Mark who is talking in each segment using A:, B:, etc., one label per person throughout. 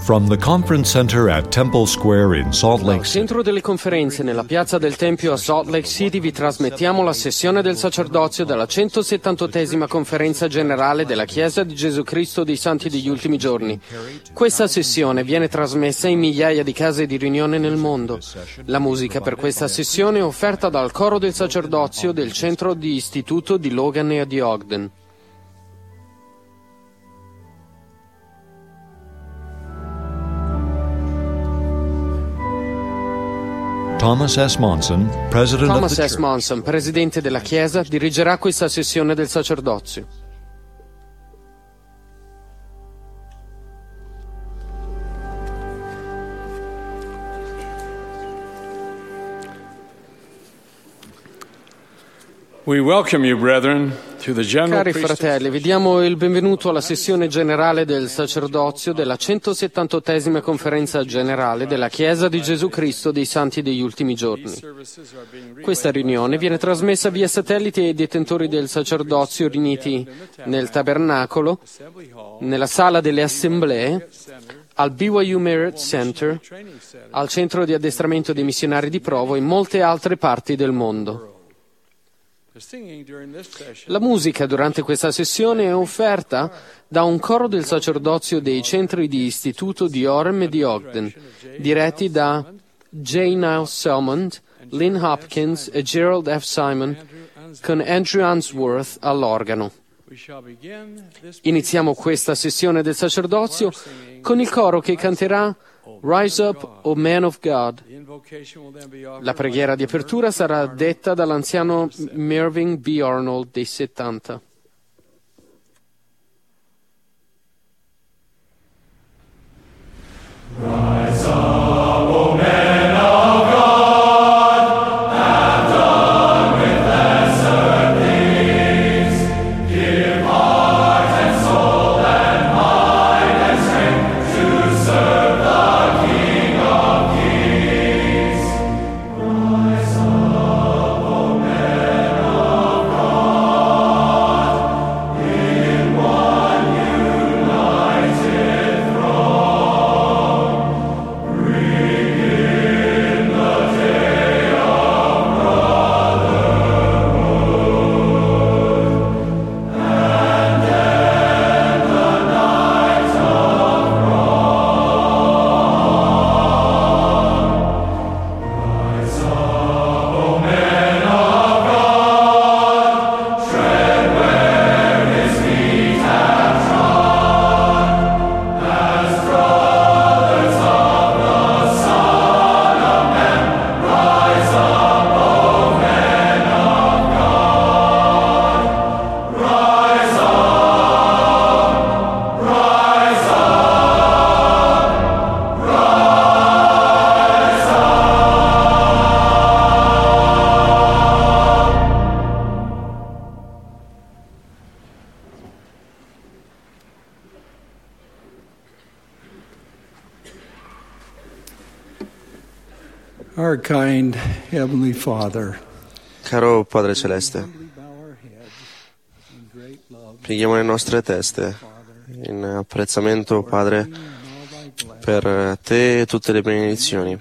A: From the Conference Center at Temple Square in Salt Lake
B: Dal
A: City.
B: centro delle conferenze nella piazza del Tempio a Salt Lake City vi trasmettiamo la sessione del sacerdozio della 178esima conferenza generale della Chiesa di Gesù Cristo dei Santi degli Ultimi Giorni. Questa sessione viene trasmessa in migliaia di case di riunione nel mondo. La musica per questa sessione è offerta dal coro del sacerdozio del centro di istituto di Logan e di Ogden.
A: Thomas S. Monson, President of
B: Thomas
A: the
B: S.
A: Church.
B: Monson, presidente della Chiesa, dirigerà questa sessione del sacerdozio.
C: We welcome you, brethren, to the general
B: Cari fratelli, vi diamo il benvenuto alla sessione generale del sacerdozio della 178esima conferenza generale della Chiesa di Gesù Cristo dei Santi degli Ultimi Giorni. Questa riunione viene trasmessa via satellite ai detentori del sacerdozio riuniti nel tabernacolo, nella sala delle assemblee, al BYU Merit Center, al centro di addestramento dei missionari di Provo e in molte altre parti del mondo. La musica durante questa sessione è offerta da un coro del sacerdozio dei centri di istituto di Orem e di Ogden, diretti da J. Niles Selmond, Lynn Hopkins e Gerald F. Simon, con Andrew Unsworth all'organo. Iniziamo questa sessione del sacerdozio con il coro che canterà Rise Up, O Man of God. La preghiera di apertura sarà detta dall'anziano Mervyn B. Arnold dei 70.
D: Rise up, O men of God, have done with lesser things. Give heart and soul and mind and strength to serve the King of Kings. Rise up, O men of God, in one united throne. Bring in the day of brotherhood, and end the night of wrong. Rise up, O men of God, tread where His feet have trod, as brothers of the Son of Man. Rise up, O men of God. Rise up, rise up, rise
E: Our kind Heavenly Father,
F: Caro Padre Celeste, pieghiamo le nostre teste in apprezzamento, Padre, per Te e tutte le benedizioni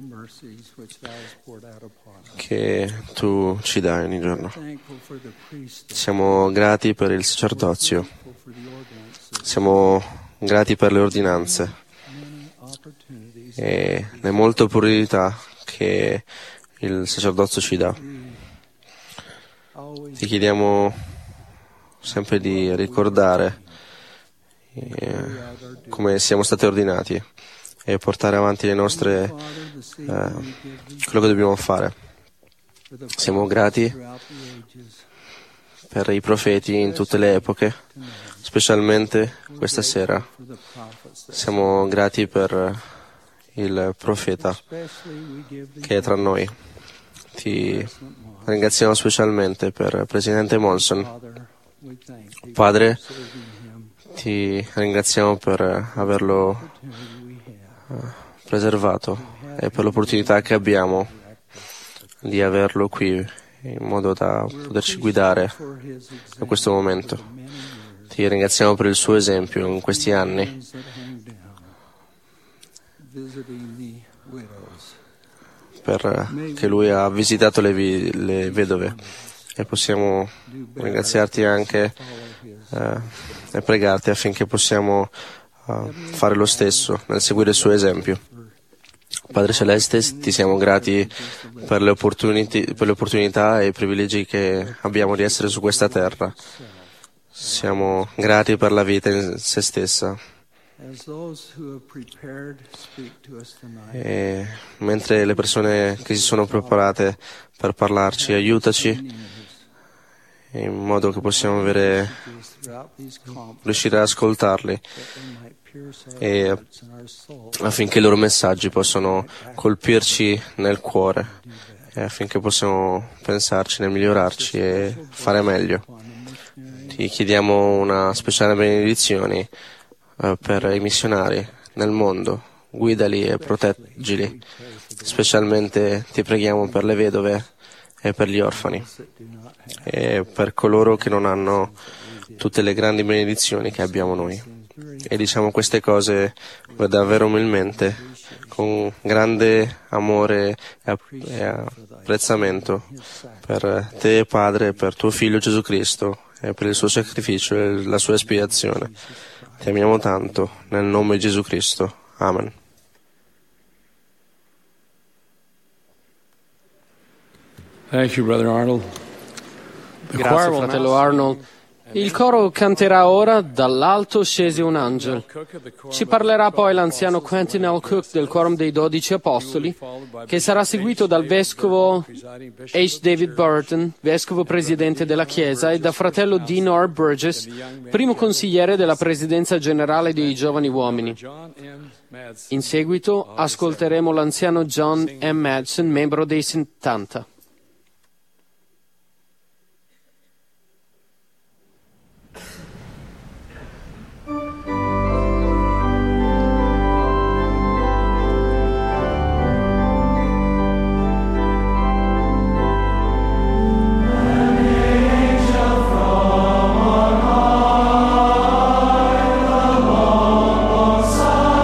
F: che Tu ci dai ogni giorno. Siamo grati per il sacerdozio, siamo grati per le ordinanze e le molte opportunità che il sacerdozio ci dà. Ti chiediamo sempre di ricordare come siamo stati ordinati e portare avanti le nostre quello che dobbiamo fare. Siamo grati per i profeti in tutte le epoche, specialmente questa sera. Siamo grati per il profeta che è tra noi. Ti ringraziamo specialmente per Presidente Monson. Padre, ti ringraziamo per averlo preservato e per l'opportunità che abbiamo di averlo qui in modo da poterci guidare a questo momento. Ti ringraziamo per il suo esempio in questi anni. perché Lui ha visitato le vedove, e possiamo ringraziarti anche e pregarti affinché possiamo fare lo stesso nel seguire il suo esempio. Padre Celeste, ti siamo grati per le opportunità e i privilegi che abbiamo di essere su questa terra. Siamo grati per la vita in se stessa. E mentre le persone che si sono preparate per parlarci, aiutaci in modo che possiamo riuscire ad ascoltarli, e affinché i loro messaggi possano colpirci nel cuore, e affinché possiamo pensarci nel migliorarci e fare meglio. Ti chiediamo una speciale benedizione per i missionari nel mondo, guidali e proteggili. Specialmente ti preghiamo per le vedove e per gli orfani e per coloro che non hanno tutte le grandi benedizioni che abbiamo noi. E diciamo queste cose davvero umilmente, con grande amore e apprezzamento per te, Padre, per tuo Figlio Gesù Cristo, e per il suo sacrificio e la sua espiazione. Ti amiamo tanto, nel nome di Gesù Cristo. Amen.
C: Thank you, Brother Arnold.
B: Grazie, fratello Arnold. Il coro canterà ora "Dall'alto scese un angelo". Ci parlerà poi l'anziano Quentin L. Cook del Quorum dei 12 Apostoli, che sarà seguito dal vescovo H. David Burton, vescovo presidente della Chiesa, e da fratello Dean R. Burgess, primo consigliere della Presidenza Generale dei Giovani Uomini. In seguito ascolteremo l'anziano John M. Madsen, membro dei 70.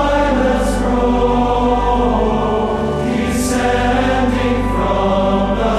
D: Descending from the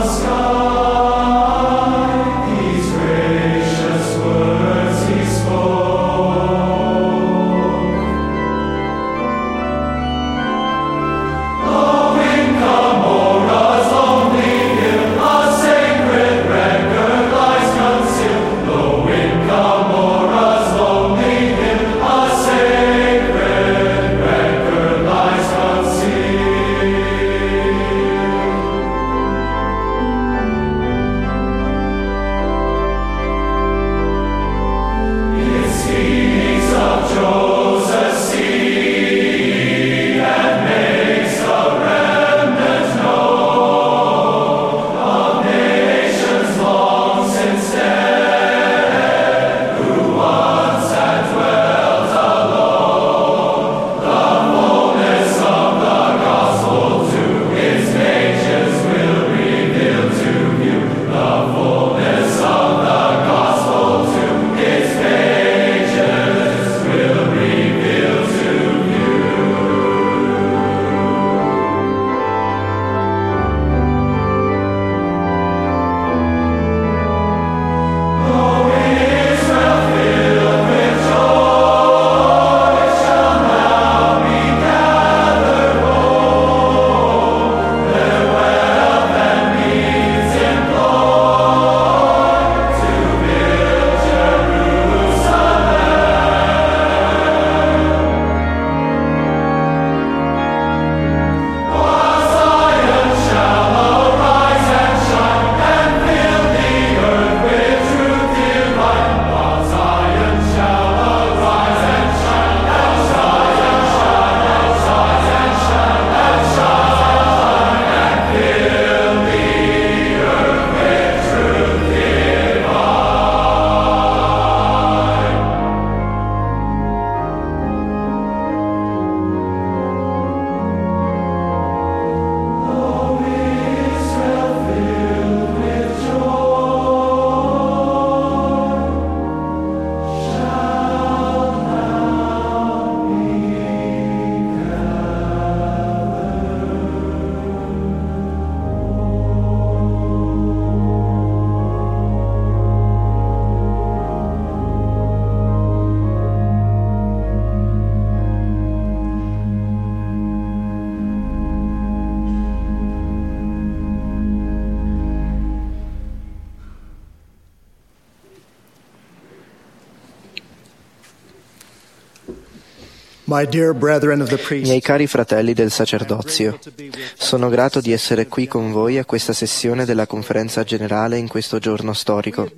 F: Miei cari fratelli del sacerdozio, sono grato di essere qui con voi a questa sessione della conferenza generale in questo giorno storico.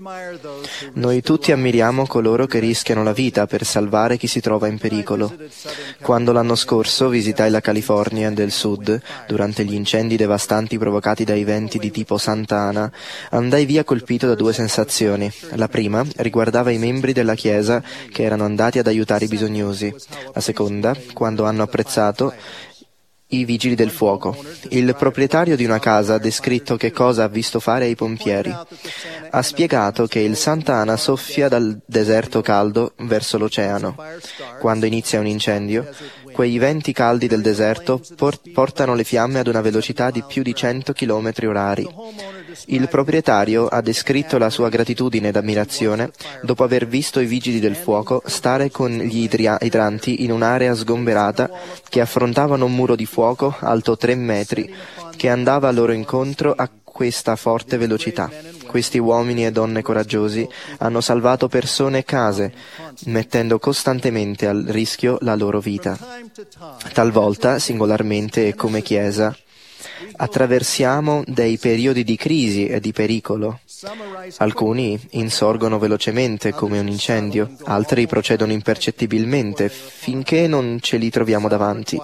F: Noi tutti ammiriamo coloro che rischiano la vita per salvare chi si trova in pericolo. Quando l'anno scorso visitai la California del Sud, durante gli incendi devastanti provocati dai venti di tipo Santa Ana, andai via colpito da due sensazioni. La prima riguardava i membri della Chiesa che erano andati ad aiutare i bisognosi. La seconda, quando hanno apprezzato i vigili del fuoco. Il proprietario di una casa ha descritto che cosa ha visto fare ai pompieri. Ha spiegato che il Santa Ana soffia dal deserto caldo verso l'oceano. Quando inizia un incendio, quei venti caldi del deserto portano le fiamme ad una velocità di più di 100 km/h. Il proprietario ha descritto la sua gratitudine ed ammirazione dopo aver visto i vigili del fuoco stare con gli idranti in un'area sgomberata che affrontavano un muro di fuoco alto 3 metri che andava a loro incontro a questa forte velocità. Questi uomini e donne coraggiosi hanno salvato persone e case, mettendo costantemente a rischio la loro vita. Talvolta, singolarmente e come Chiesa, attraversiamo dei periodi di crisi e di pericolo. Alcuni insorgono velocemente come un incendio, altri procedono impercettibilmente finché non ce li troviamo davanti.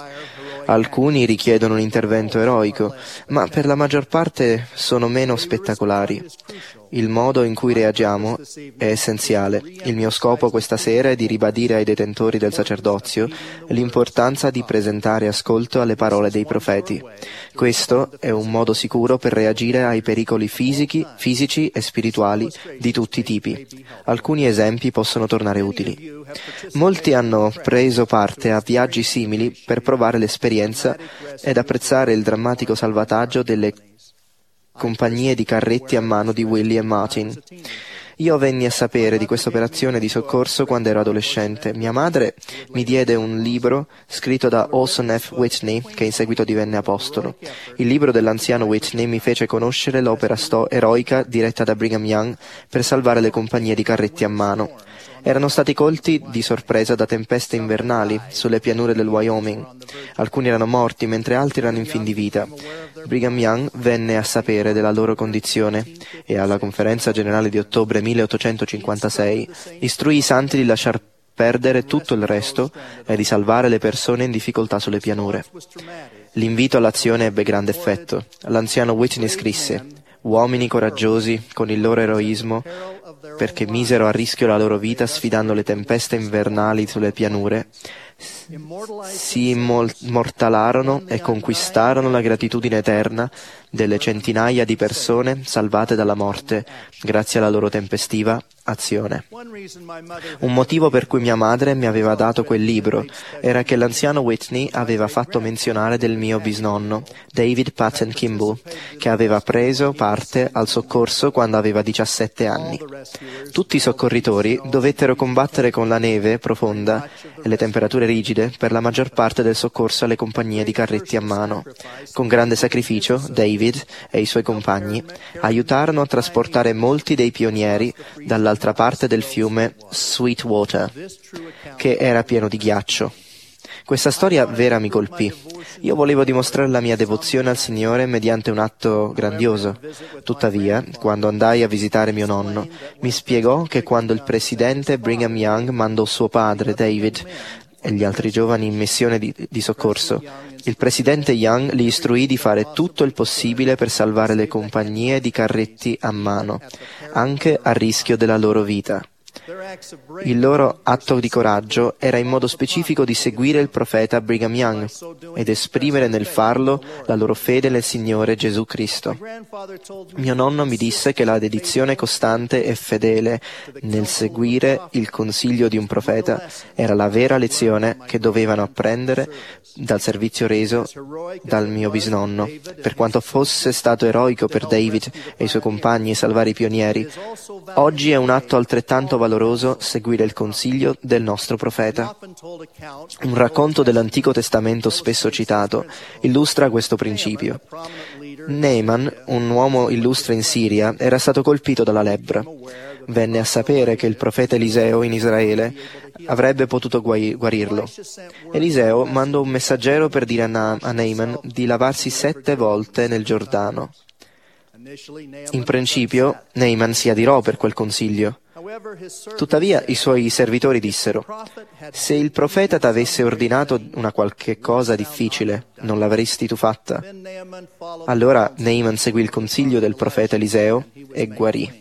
F: Alcuni richiedono un intervento eroico, ma per la maggior parte sono meno spettacolari. Il modo in cui reagiamo è essenziale. Il mio scopo questa sera è di ribadire ai detentori del sacerdozio l'importanza di presentare ascolto alle parole dei profeti. Questo è un modo sicuro per reagire ai pericoli fisici e spirituali di tutti i tipi. Alcuni esempi possono tornare utili. Molti hanno preso parte a viaggi simili per provare l'esperienza ed apprezzare il drammatico salvataggio delle compagnie di carretti a mano di Willie e Martin. Io venni a sapere di questa operazione di soccorso quando ero adolescente. Mia madre mi diede un libro scritto da Orson F. Whitney, che in seguito divenne apostolo. Il libro dell'anziano Whitney mi fece conoscere l'opera eroica diretta da Brigham Young per salvare le compagnie di carretti a mano. Erano stati colti di sorpresa da tempeste invernali sulle pianure del Wyoming. Alcuni erano morti, mentre altri erano in fin di vita. Brigham Young venne a sapere della loro condizione e alla conferenza generale di ottobre 1856 istruì i santi di lasciar perdere tutto il resto e di salvare le persone in difficoltà sulle pianure. L'invito all'azione ebbe grande effetto. L'anziano Whitney scrisse: «Uomini coraggiosi con il loro eroismo, perché misero a rischio la loro vita sfidando le tempeste invernali sulle pianure, si immortalarono e conquistarono la gratitudine eterna delle centinaia di persone salvate dalla morte grazie alla loro tempestiva azione». Un motivo per cui mia madre mi aveva dato quel libro era che l'anziano Whitney aveva fatto menzionare del mio bisnonno, David Patton Kimball, che aveva preso parte al soccorso quando aveva 17 anni. Tutti i soccorritori dovettero combattere con la neve profonda e le temperature rigide per la maggior parte del soccorso alle compagnie di carretti a mano. Con grande sacrificio, David e i suoi compagni aiutarono a trasportare molti dei pionieri dall'altra parte del fiume Sweetwater, che era pieno di ghiaccio. Questa storia vera mi colpì. Io volevo dimostrare la mia devozione al Signore mediante un atto grandioso. Tuttavia, quando andai a visitare mio nonno, mi spiegò che quando il presidente Brigham Young mandò suo padre, David, e gli altri giovani in missione di soccorso, il presidente Young li istruì di fare tutto il possibile per salvare le compagnie di carretti a mano, anche a rischio della loro vita. Il loro atto di coraggio era in modo specifico di seguire il profeta Brigham Young ed esprimere nel farlo la loro fede nel Signore Gesù Cristo. Mio nonno mi disse che la dedizione costante e fedele nel seguire il consiglio di un profeta era la vera lezione che dovevano apprendere dal servizio reso dal mio bisnonno. Per quanto fosse stato eroico per David e i suoi compagni salvare i pionieri, oggi è un atto altrettanto valoroso seguire il consiglio del nostro profeta. Un racconto dell'Antico Testamento spesso citato illustra questo principio. Naaman, un uomo illustre in Siria, era stato colpito dalla lebbra. venne a sapere che il profeta Eliseo in Israele avrebbe potuto guarirlo. Eliseo mandò un messaggero per dire a Naaman di lavarsi 7 volte nel Giordano. In principio, Naaman si adirò per quel consiglio. Tuttavia i suoi servitori dissero: se il profeta t'avesse ordinato una qualche cosa difficile, non l'avresti tu fatta? Allora Naaman seguì il consiglio del profeta Eliseo e guarì.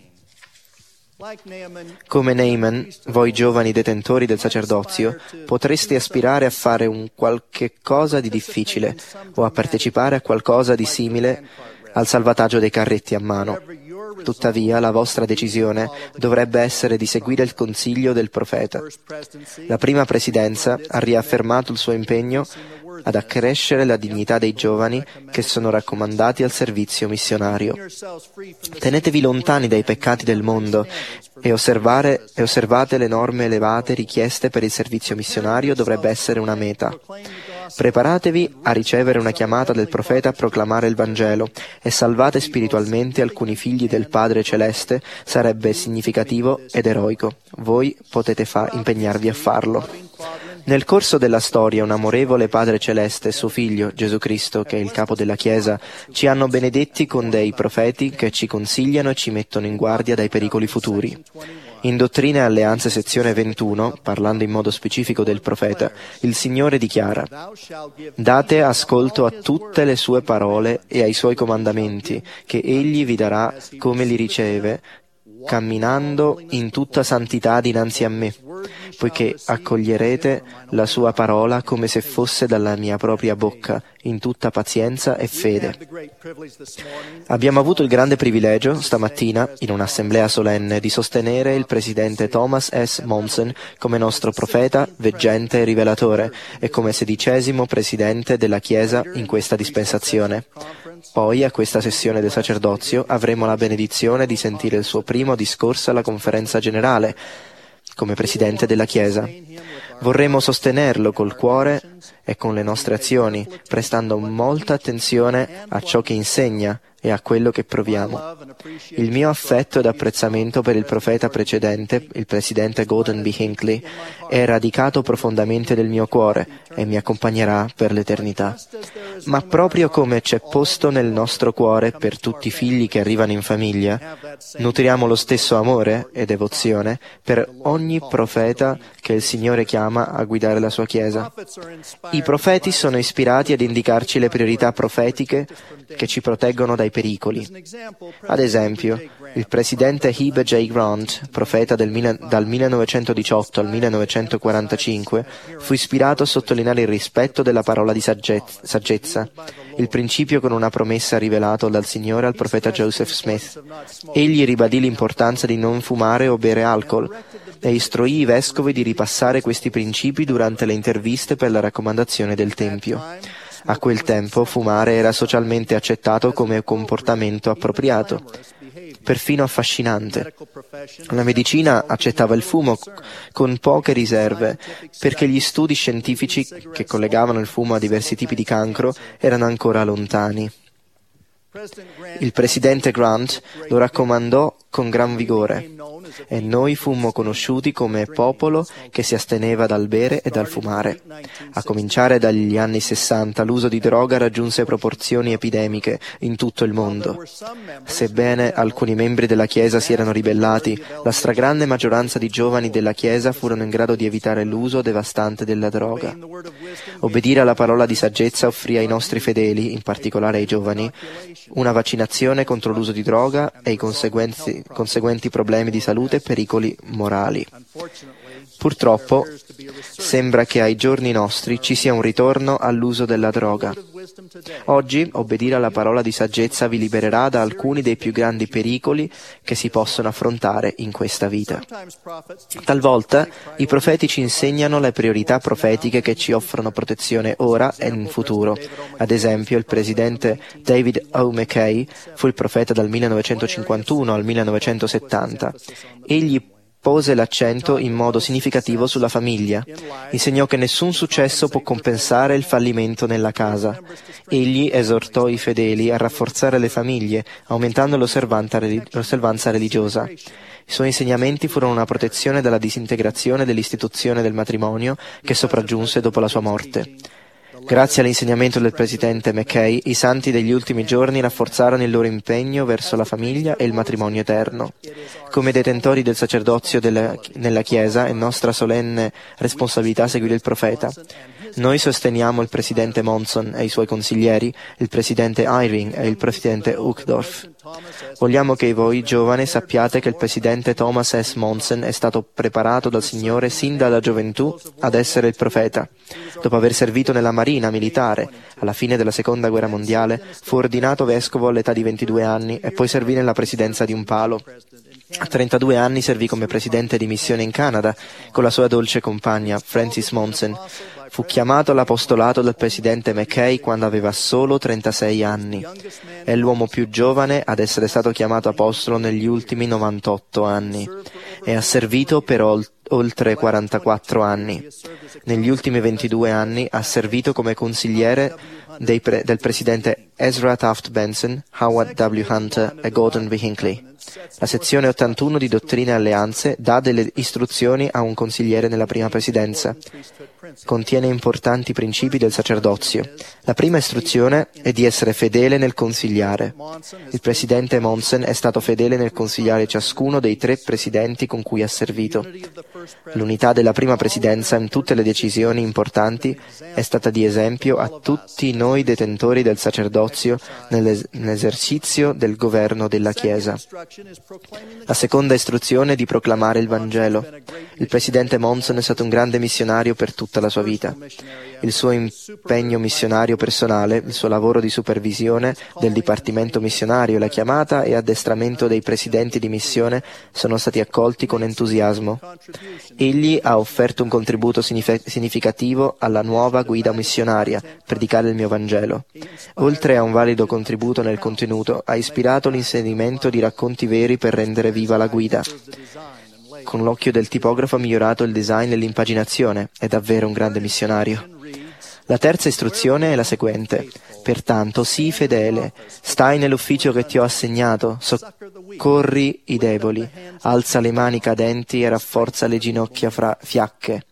F: Come Naaman, voi giovani detentori del sacerdozio, potreste aspirare a fare un qualche cosa di difficile o a partecipare a qualcosa di simile al salvataggio dei carretti a mano. Tuttavia, la vostra decisione dovrebbe essere di seguire il consiglio del profeta. La prima presidenza ha riaffermato il suo impegno ad accrescere la dignità dei giovani che sono raccomandati al servizio missionario. Tenetevi lontani dai peccati del mondo e osservate le norme elevate richieste per il servizio missionario dovrebbe essere una meta. Preparatevi a ricevere una chiamata del profeta a proclamare il Vangelo e salvate spiritualmente alcuni figli del Padre Celeste sarebbe significativo ed eroico. Voi potete impegnarvi a farlo. Nel corso della storia, un amorevole Padre Celeste e suo Figlio, Gesù Cristo, che è il capo della Chiesa, ci hanno benedetti con dei profeti che ci consigliano e ci mettono in guardia dai pericoli futuri. In Dottrina e Alleanze sezione 21, parlando in modo specifico del profeta, il Signore dichiara: «Date ascolto a tutte le sue parole e ai suoi comandamenti, che Egli vi darà come li riceve, camminando in tutta santità dinanzi a me, poiché accoglierete la sua parola come se fosse dalla mia propria bocca, in tutta pazienza e fede». Abbiamo avuto il grande privilegio, stamattina, in un'assemblea solenne, di sostenere il presidente Thomas S. Monson come nostro profeta, veggente e rivelatore, e come 16° presidente della Chiesa in questa dispensazione. Poi, a questa sessione del sacerdozio, avremo la benedizione di sentire il suo primo discorso alla conferenza generale, come Presidente della Chiesa. Vorremmo sostenerlo col cuore e con le nostre azioni, prestando molta attenzione a ciò che insegna e a quello che proviamo. Il mio affetto ed apprezzamento per il profeta precedente, il presidente Gordon B. Hinckley, è radicato profondamente nel mio cuore e mi accompagnerà per l'eternità. Ma proprio come c'è posto nel nostro cuore per tutti i figli che arrivano in famiglia, nutriamo lo stesso amore e devozione per ogni profeta che il Signore chiama a guidare la sua Chiesa. I profeti sono ispirati ad indicarci le priorità profetiche che ci proteggono dai pericoli. Ad esempio, il presidente Heber J. Grant, profeta dal 1918 al 1945, fu ispirato a sottolineare il rispetto della parola di saggezza, il principio con una promessa rivelato dal Signore al profeta Joseph Smith. Egli ribadì l'importanza di non fumare o bere alcol e istruì i vescovi di ripassare questi principi durante le interviste per la raccomandazione del Tempio. A quel tempo fumare era socialmente accettato come comportamento appropriato, perfino affascinante. La medicina accettava il fumo con poche riserve, perché gli studi scientifici che collegavano il fumo a diversi tipi di cancro erano ancora lontani. Il presidente Grant lo raccomandò con gran vigore e noi fummo conosciuti come popolo che si asteneva dal bere e dal fumare. A cominciare dagli anni 60 l'uso di droga raggiunse proporzioni epidemiche in tutto il mondo. Sebbene alcuni membri della Chiesa si erano ribellati, la stragrande maggioranza di giovani della Chiesa furono in grado di evitare l'uso devastante della droga. Obbedire alla parola di saggezza offrì ai nostri fedeli, in particolare ai giovani, una vaccinazione contro l'uso di droga e i conseguenti problemi di salute e pericoli morali. Purtroppo, sembra che ai giorni nostri ci sia un ritorno all'uso della droga. Oggi, obbedire alla parola di saggezza vi libererà da alcuni dei più grandi pericoli che si possono affrontare in questa vita. Talvolta, i profeti ci insegnano le priorità profetiche che ci offrono protezione ora e in futuro. Ad esempio, il presidente David O. McKay fu il profeta dal 1951 al 1970. Egli
G: pose l'accento in modo significativo sulla famiglia. Insegnò che nessun successo può compensare il fallimento nella casa. Egli esortò i fedeli a rafforzare le famiglie, aumentando l'osservanza religiosa. I suoi insegnamenti furono una protezione dalla disintegrazione dell'istituzione del matrimonio che sopraggiunse dopo la sua morte. Grazie all'insegnamento del presidente Mackay, i santi degli ultimi giorni rafforzarono il loro impegno verso la famiglia e il matrimonio eterno. Come detentori del sacerdozio nella Chiesa è nostra solenne responsabilità seguire il profeta. Noi sosteniamo il presidente Monson e i suoi consiglieri, il presidente Eyring e il presidente Uchtdorf. Vogliamo che voi giovani sappiate che il presidente Thomas S. Monson è stato preparato dal Signore sin dalla gioventù ad essere il profeta. Dopo aver servito nella marina militare, alla fine della Seconda Guerra Mondiale, fu ordinato vescovo all'età di 22 anni e poi servì nella presidenza di un palo. A 32 anni servì come presidente di missione in Canada con la sua dolce compagna, Frances Monson. Fu chiamato all'apostolato dal presidente Mackay quando aveva solo 36 anni. È l'uomo più giovane ad essere stato chiamato apostolo negli ultimi 98 anni e ha servito per oltre 44 anni. Negli ultimi 22 anni ha servito come consigliere del presidente Ezra Taft Benson, Howard W. Hunter e Gordon B. Hinckley. La sezione 81 di Dottrine e Alleanze dà delle istruzioni a un consigliere nella prima presidenza. Contiene importanti principi del sacerdozio. La prima istruzione è di essere fedele nel consigliare. Il presidente Monson è stato fedele nel consigliare ciascuno dei 3 presidenti con cui ha servito. L'unità della prima presidenza in tutte le decisioni importanti è stata di esempio a tutti noi detentori del sacerdozio nell'esercizio del governo della Chiesa. La seconda istruzione è di proclamare il Vangelo. Il presidente Monson è stato un grande missionario per tutta la sua vita. Il suo impegno missionario personale, il suo lavoro di supervisione del Dipartimento missionario, la chiamata e addestramento dei presidenti di missione sono stati accolti con entusiasmo. Egli ha offerto un contributo significativo alla nuova guida missionaria, predicare il mio Vangelo. Oltre a un valido contributo nel contenuto, ha ispirato l'inserimento di racconti veri per rendere viva la guida. Con l'occhio del tipografo ha migliorato il design e l'impaginazione. È davvero un grande missionario. La terza istruzione è la seguente. Pertanto, sii fedele, stai nell'ufficio che ti ho assegnato, soccorri i deboli, alza le mani cadenti e rafforza le ginocchia fiacche.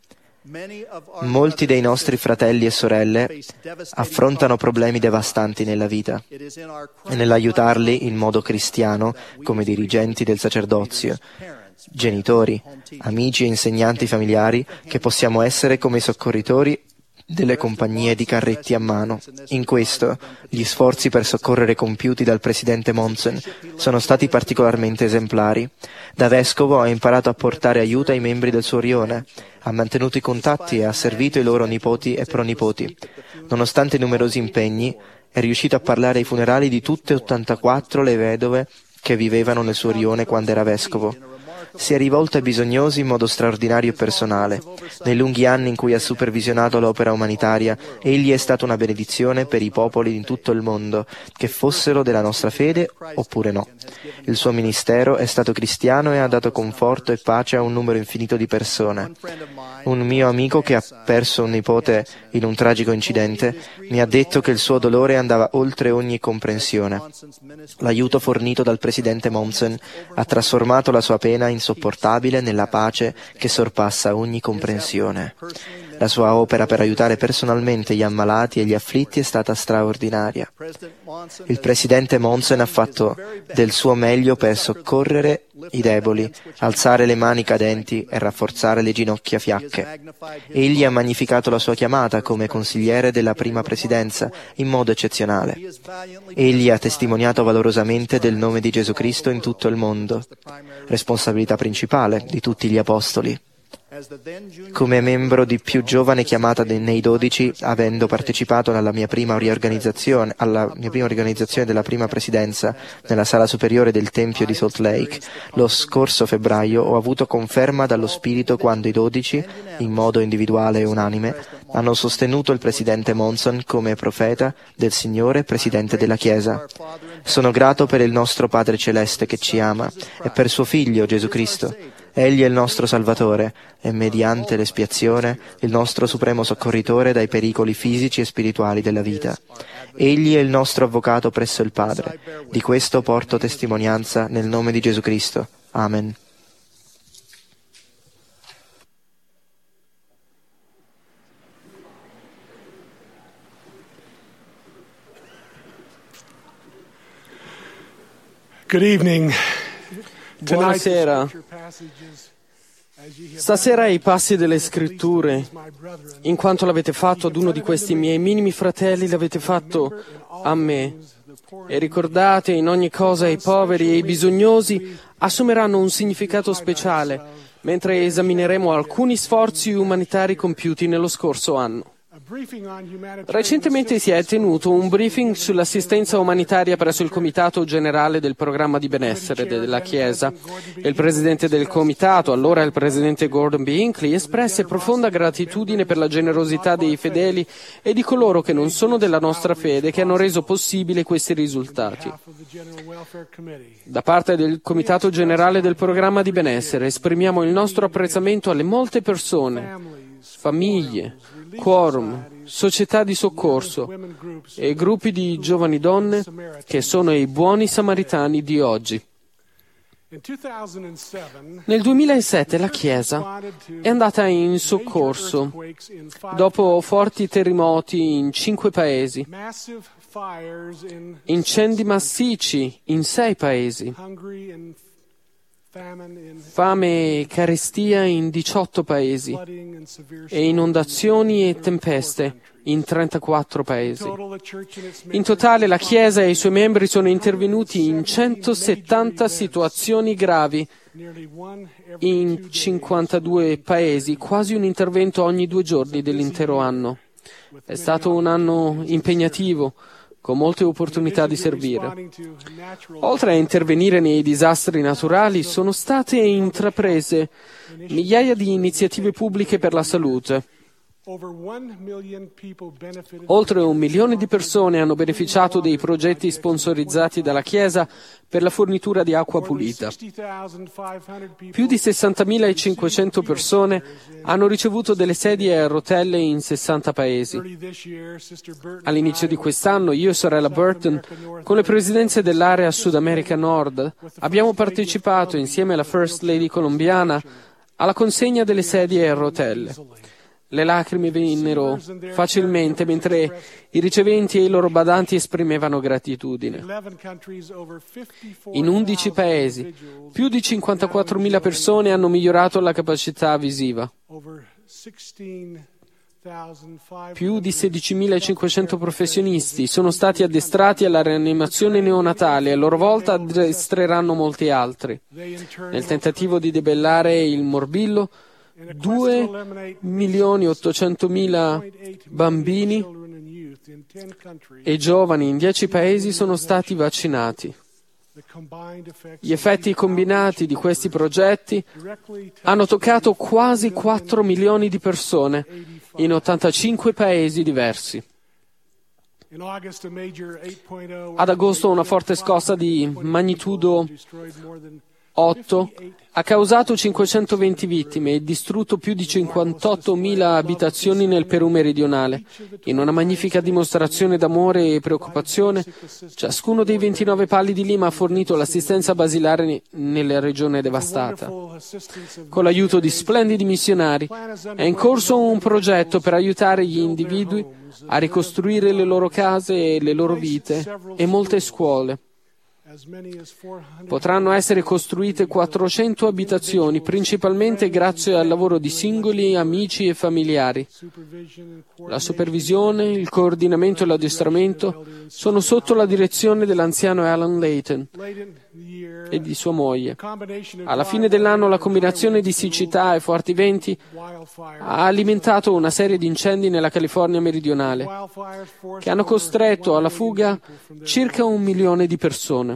G: Molti dei nostri fratelli e sorelle affrontano problemi devastanti nella vita e nell'aiutarli in modo cristiano come dirigenti del sacerdozio, genitori, amici e insegnanti familiari, che possiamo essere come i soccorritori delle compagnie di carretti a mano. In questo, gli sforzi per soccorrere compiuti dal presidente Monson sono stati particolarmente esemplari. Da vescovo ha imparato a portare aiuto ai membri del suo rione, ha mantenuto i contatti e ha servito i loro nipoti e pronipoti. Nonostante i numerosi impegni, è riuscito a parlare ai funerali di tutte e 84 le vedove che vivevano nel suo rione quando era vescovo. Si è rivolto ai bisognosi in modo straordinario e personale. Nei lunghi anni in cui ha supervisionato l'opera umanitaria, egli è stato una benedizione per i popoli in tutto il mondo, che fossero della nostra fede oppure no. Il suo ministero è stato cristiano e ha dato conforto e pace a un numero infinito di persone. Un mio amico che ha perso un nipote in un tragico incidente mi ha detto che il suo dolore andava oltre ogni comprensione. L'aiuto fornito dal presidente Monson ha trasformato la sua pena insopportabile nella pace che sorpassa ogni comprensione. La sua opera per aiutare personalmente gli ammalati e gli afflitti è stata straordinaria. Il presidente Monson ha fatto del suo meglio per soccorrere i deboli, alzare le mani cadenti e rafforzare le ginocchia fiacche. Egli ha magnificato la sua chiamata come consigliere della prima presidenza in modo eccezionale. Egli ha testimoniato valorosamente del nome di Gesù Cristo in tutto il mondo, responsabilità principale di tutti gli apostoli. Come membro di più giovane chiamata nei 12, avendo partecipato alla mia prima riorganizzazione della prima presidenza nella sala superiore del Tempio di Salt Lake, lo scorso febbraio ho avuto conferma dallo Spirito quando i 12, in modo individuale e unanime, hanno sostenuto il presidente Monson come profeta del Signore e presidente della Chiesa. Sono grato per il nostro Padre Celeste che ci ama e per suo Figlio Gesù Cristo. Egli è il nostro Salvatore e, mediante l'espiazione, il nostro supremo soccorritore dai pericoli fisici e spirituali della vita. Egli è il nostro avvocato presso il Padre. Di questo porto testimonianza nel nome di Gesù Cristo. Amen.
E: Good evening.
B: Buonasera. Stasera ai passi delle Scritture, in quanto l'avete fatto ad uno di questi miei minimi fratelli, l'avete fatto a me. E ricordate, in ogni cosa i poveri e i bisognosi assumeranno un significato speciale, mentre esamineremo alcuni sforzi umanitari compiuti nello scorso anno. Recentemente si è tenuto un briefing sull'assistenza umanitaria presso il Comitato Generale del Programma di Benessere della Chiesa. Il presidente del Comitato, allora il presidente Gordon B. Hinckley, espresse profonda gratitudine per la generosità dei fedeli e di coloro che non sono della nostra fede che hanno reso possibile questi risultati. Da parte del Comitato Generale del Programma di Benessere esprimiamo il nostro apprezzamento alle molte persone, famiglie, quorum, società di soccorso e gruppi di giovani donne che sono i buoni samaritani di oggi. Nel 2007 la Chiesa è andata in soccorso dopo forti terremoti in 5 paesi, incendi massicci in 6 paesi, fame e carestia in 18 paesi e inondazioni e tempeste in 34 paesi. In totale la Chiesa e i suoi membri sono intervenuti in 170 situazioni gravi in 52 paesi, quasi un intervento ogni 2 giorni dell'intero anno. È stato un anno impegnativo, con molte opportunità di servire. Oltre a intervenire nei disastri naturali, sono state intraprese migliaia di iniziative pubbliche per la salute. Oltre 1 milione di persone hanno beneficiato dei progetti sponsorizzati dalla Chiesa per la fornitura di acqua pulita. Più di 60.500 persone hanno ricevuto delle sedie a rotelle in 60 paesi. All'inizio di quest'anno, io e sorella Burton, con le presidenze dell'area Sud America Nord, abbiamo partecipato insieme alla First Lady colombiana alla consegna delle sedie a rotelle. Le lacrime vennero facilmente mentre i riceventi e i loro badanti esprimevano gratitudine. In 11 paesi, più di 54.000 persone hanno migliorato la capacità visiva. Più di 16.500 professionisti sono stati addestrati alla rianimazione neonatale e a loro volta addestreranno molti altri. Nel tentativo di debellare il morbillo, 2.800.000 bambini e giovani in 10 paesi sono stati vaccinati. Gli effetti combinati di questi progetti hanno toccato quasi 4 milioni di persone in 85 paesi diversi. Ad agosto una forte scossa di magnitudo 8 ha causato 520 vittime e distrutto più di 58.000 abitazioni nel Perù meridionale. In una magnifica dimostrazione d'amore e preoccupazione, ciascuno dei 29 Palli di Lima ha fornito l'assistenza basilare nella regione devastata. Con l'aiuto di splendidi missionari è in corso un progetto per aiutare gli individui a ricostruire le loro case e le loro vite e molte scuole. Potranno essere costruite 400 abitazioni, principalmente grazie al lavoro di singoli, amici e familiari. La supervisione, il coordinamento e l'addestramento sono sotto la direzione dell'anziano Alan Layton e di sua moglie. Alla fine dell'anno la combinazione di siccità e forti venti ha alimentato una serie di incendi nella California meridionale che hanno costretto alla fuga circa 1 milione di persone.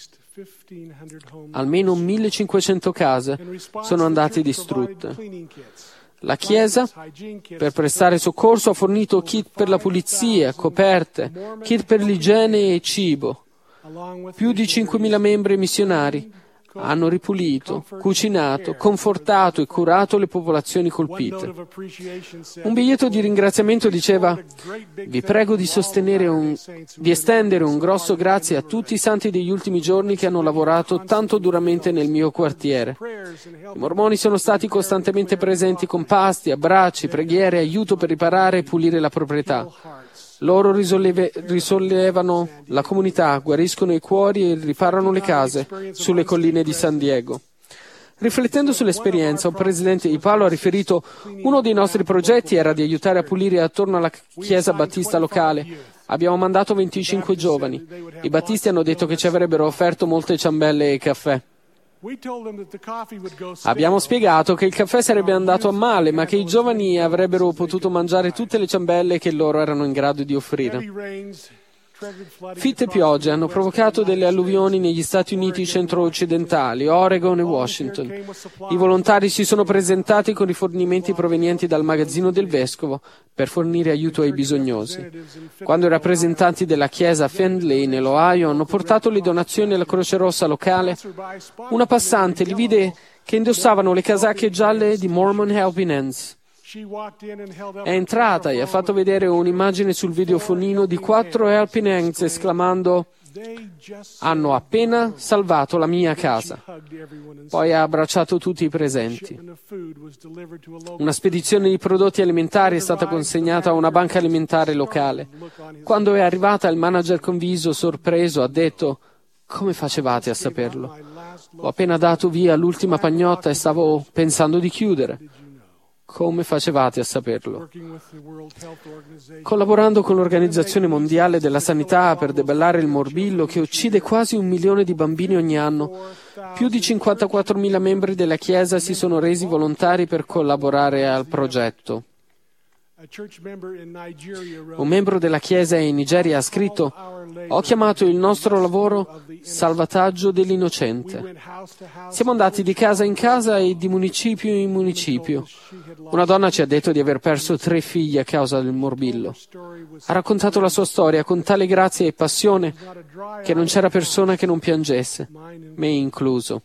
B: Almeno 1.500 case sono andate distrutte. La Chiesa, per prestare soccorso, ha fornito kit per la pulizia, coperte, kit per l'igiene e cibo. Più di 5.000 membri missionari Hanno ripulito, cucinato, confortato e curato le popolazioni colpite. Un biglietto di ringraziamento diceva: vi prego di estendere un grosso grazie a tutti i santi degli ultimi giorni che hanno lavorato tanto duramente nel mio quartiere. I mormoni sono stati costantemente presenti con pasti, abbracci, preghiere, aiuto per riparare e pulire la proprietà. Loro risollevano la comunità, guariscono i cuori e riparano le case sulle colline di San Diego. Riflettendo sull'esperienza, un presidente di Palo ha riferito: uno dei nostri progetti era di aiutare a pulire attorno alla chiesa battista locale. Abbiamo mandato 25 giovani. I battisti hanno detto che ci avrebbero offerto molte ciambelle e caffè. Abbiamo spiegato che il caffè sarebbe andato a male, ma che i giovani avrebbero potuto mangiare tutte le ciambelle che loro erano in grado di offrire. Fitte piogge hanno provocato delle alluvioni negli Stati Uniti centro-occidentali, Oregon e Washington. I volontari si sono presentati con rifornimenti provenienti dal magazzino del vescovo per fornire aiuto ai bisognosi. Quando i rappresentanti della chiesa a Findlay, nell'Ohio, hanno portato le donazioni alla Croce Rossa locale, una passante li vide che indossavano le casacche gialle di Mormon Helping Hands. È entrata e ha fatto vedere un'immagine sul videofonino di 4 Helping Hands esclamando: hanno appena salvato la mia casa. Poi ha abbracciato tutti i presenti. Una spedizione di prodotti alimentari è stata consegnata a una banca alimentare locale. Quando è arrivata, il manager con viso sorpreso ha detto: come facevate a saperlo? Ho appena dato via l'ultima pagnotta e stavo pensando di chiudere. Come facevate a saperlo? Collaborando con l'Organizzazione Mondiale della Sanità per debellare il morbillo che uccide quasi 1 milione di bambini ogni anno, più di 54.000 membri della Chiesa si sono resi volontari per collaborare al progetto. Un membro della Chiesa in Nigeria ha scritto: ho chiamato il nostro lavoro salvataggio dell'innocente. Siamo andati di casa in casa e di municipio in municipio. Una donna ci ha detto di aver perso 3 figli a causa del morbillo. Ha raccontato la sua storia con tale grazia e passione che non c'era persona che non piangesse, me incluso.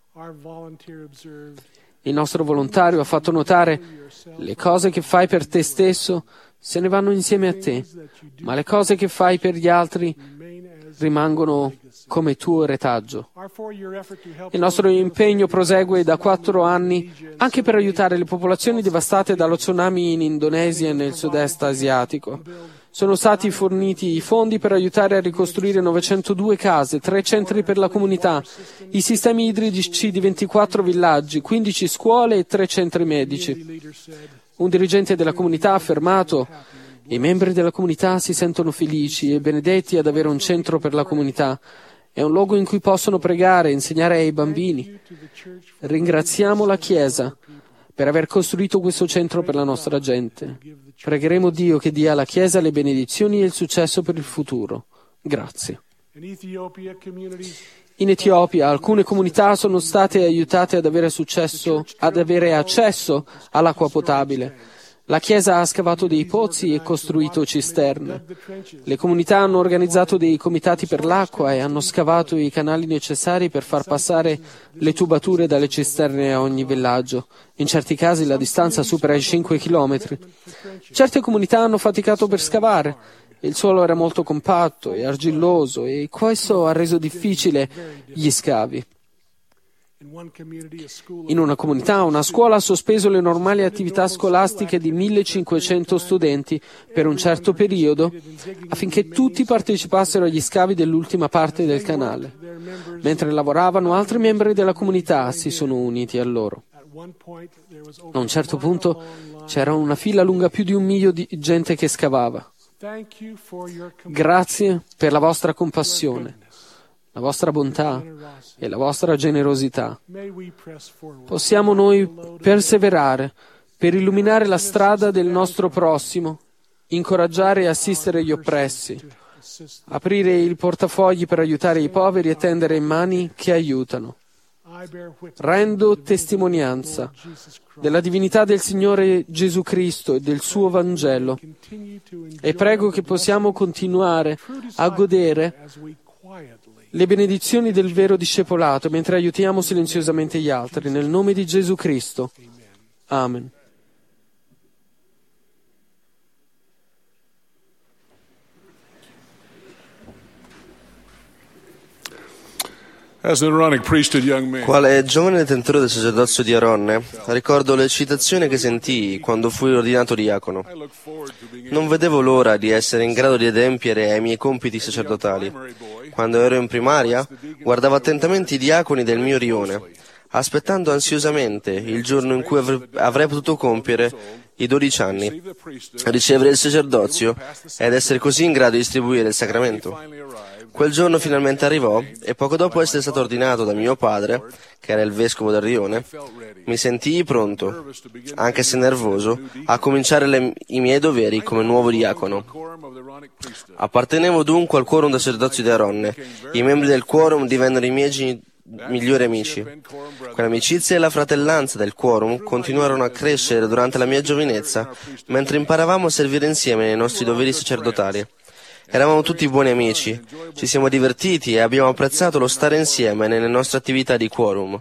B: Il nostro volontario ha fatto notare: le cose che fai per te stesso se ne vanno insieme a te, ma le cose che fai per gli altri rimangono come tuo retaggio. Il nostro impegno prosegue da 4 anni anche per aiutare le popolazioni devastate dallo tsunami in Indonesia e nel sud-est asiatico. Sono stati forniti i fondi per aiutare a ricostruire 902 case, 3 centri per la comunità, i sistemi idrici di 24 villaggi, 15 scuole e 3 centri medici. Un dirigente della comunità ha affermato: i membri della comunità si sentono felici e benedetti ad avere un centro per la comunità. È un luogo in cui possono pregare e insegnare ai bambini. Ringraziamo la Chiesa per aver costruito questo centro per la nostra gente. Pregheremo Dio che dia alla Chiesa le benedizioni e il successo per il futuro. Grazie. In Etiopia alcune comunità sono state aiutate ad avere accesso all'acqua potabile. La Chiesa ha scavato dei pozzi e costruito cisterne. Le comunità hanno organizzato dei comitati per l'acqua e hanno scavato i canali necessari per far passare le tubature dalle cisterne a ogni villaggio. In certi casi la distanza supera i 5 chilometri. Certe comunità hanno faticato per scavare. Il suolo era molto compatto e argilloso e questo ha reso difficile gli scavi. In una comunità, una scuola ha sospeso le normali attività scolastiche di 1500 studenti per un certo periodo affinché tutti partecipassero agli scavi dell'ultima parte del canale. Mentre lavoravano, altri membri della comunità si sono uniti a loro. A un certo punto c'era una fila lunga più di 1 miglio di gente che scavava. Grazie per la vostra compassione, la vostra bontà e la vostra generosità. Possiamo noi perseverare per illuminare la strada del nostro prossimo, incoraggiare e assistere gli oppressi, aprire il portafogli per aiutare i poveri e tendere mani che aiutano. Rendo testimonianza della divinità del Signore Gesù Cristo e del suo Vangelo e prego che possiamo continuare a godere le benedizioni del vero discepolato mentre aiutiamo silenziosamente gli altri. Nel nome di Gesù Cristo. Amen.
F: Quale giovane detentore del sacerdozio di Aronne, ricordo l'eccitazione che sentii quando fui ordinato diacono. Non vedevo l'ora di essere in grado di adempiere ai miei compiti sacerdotali. Quando ero in primaria, guardavo attentamente i diaconi del mio rione, aspettando ansiosamente il giorno in cui avrei potuto compiere i 12 anni, ricevere il sacerdozio ed essere così in grado di distribuire il sacramento. Quel giorno finalmente arrivò e poco dopo essere stato ordinato da mio padre, che era il vescovo del rione, mi sentii pronto, anche se nervoso, a cominciare i miei doveri come nuovo diacono. Appartenevo dunque al quorum del sacerdozio di Aronne. I membri del quorum divennero i miei migliori amici. Quell'amicizia e la fratellanza del quorum continuarono a crescere durante la mia giovinezza, mentre imparavamo a servire insieme nei nostri doveri sacerdotali. Eravamo tutti buoni amici, ci siamo divertiti e abbiamo apprezzato lo stare insieme nelle nostre attività di quorum.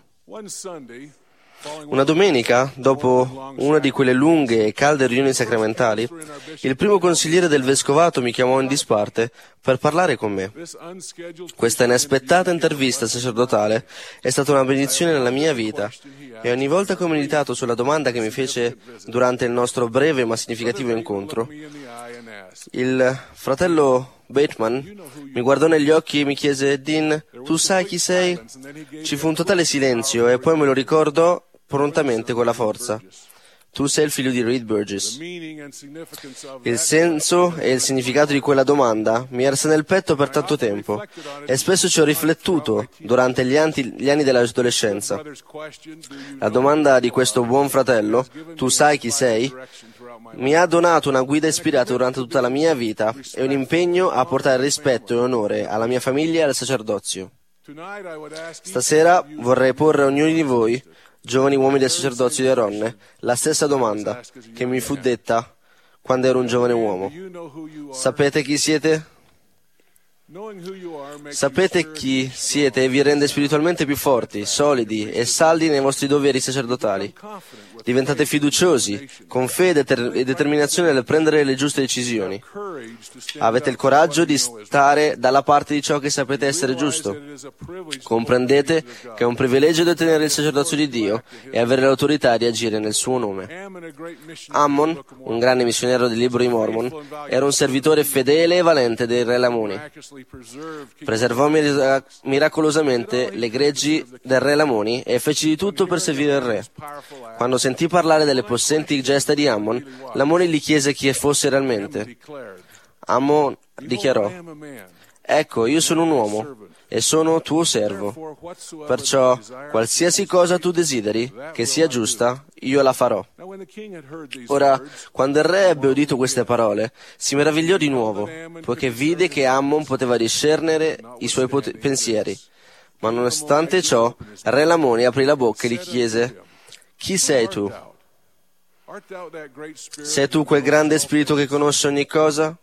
F: Una domenica, dopo una di quelle lunghe e calde riunioni sacramentali, il primo consigliere del vescovato mi chiamò in disparte per parlare con me. Questa inaspettata intervista sacerdotale è stata una benedizione nella mia vita e ogni volta che ho meditato sulla domanda che mi fece durante il nostro breve ma significativo incontro, il fratello Bateman mi guardò negli occhi e mi chiese: Dean, tu sai chi sei? Ci fu un totale silenzio e poi me lo ricordò prontamente con la forza. Tu sei il figlio di Reed Burgess. Il senso e il significato di quella domanda mi erse nel petto per tanto tempo e spesso ci ho riflettuto durante gli anni dell'adolescenza. La domanda di questo buon fratello, tu sai chi sei, mi ha donato una guida ispirata durante tutta la mia vita e un impegno a portare rispetto e onore alla mia famiglia e al sacerdozio. Stasera vorrei porre a ognuno di voi, giovani uomini del sacerdozio di Aronne, la stessa domanda che mi fu detta quando ero un giovane uomo. Sapete chi siete? Sapete chi siete e vi rende spiritualmente più forti, solidi e saldi nei vostri doveri sacerdotali. Diventate fiduciosi, con fede e determinazione nel prendere le giuste decisioni. Avete il coraggio di stare dalla parte di ciò che sapete essere giusto. Comprendete che è un privilegio detenere il sacerdozio di Dio e avere l'autorità di agire nel suo nome. Ammon, un grande missionario del libro di Mormon, era un servitore fedele e valente dei re Lamoni. Preservò miracolosamente le greggi del re Lamoni e fece di tutto per servire il re. Quando sentì parlare delle possenti gesta di Ammon, Lamoni gli chiese chi fosse realmente. Ammon dichiarò: ecco, io sono un uomo e sono tuo servo. Perciò, qualsiasi cosa tu desideri, che sia giusta, io la farò. Ora, quando il re ebbe udito queste parole, si meravigliò di nuovo, poiché vide che Ammon poteva discernere i suoi pensieri. Ma nonostante ciò, il re Lamoni aprì la bocca e gli chiese: chi sei tu? Sei tu quel grande spirito che conosce ogni cosa?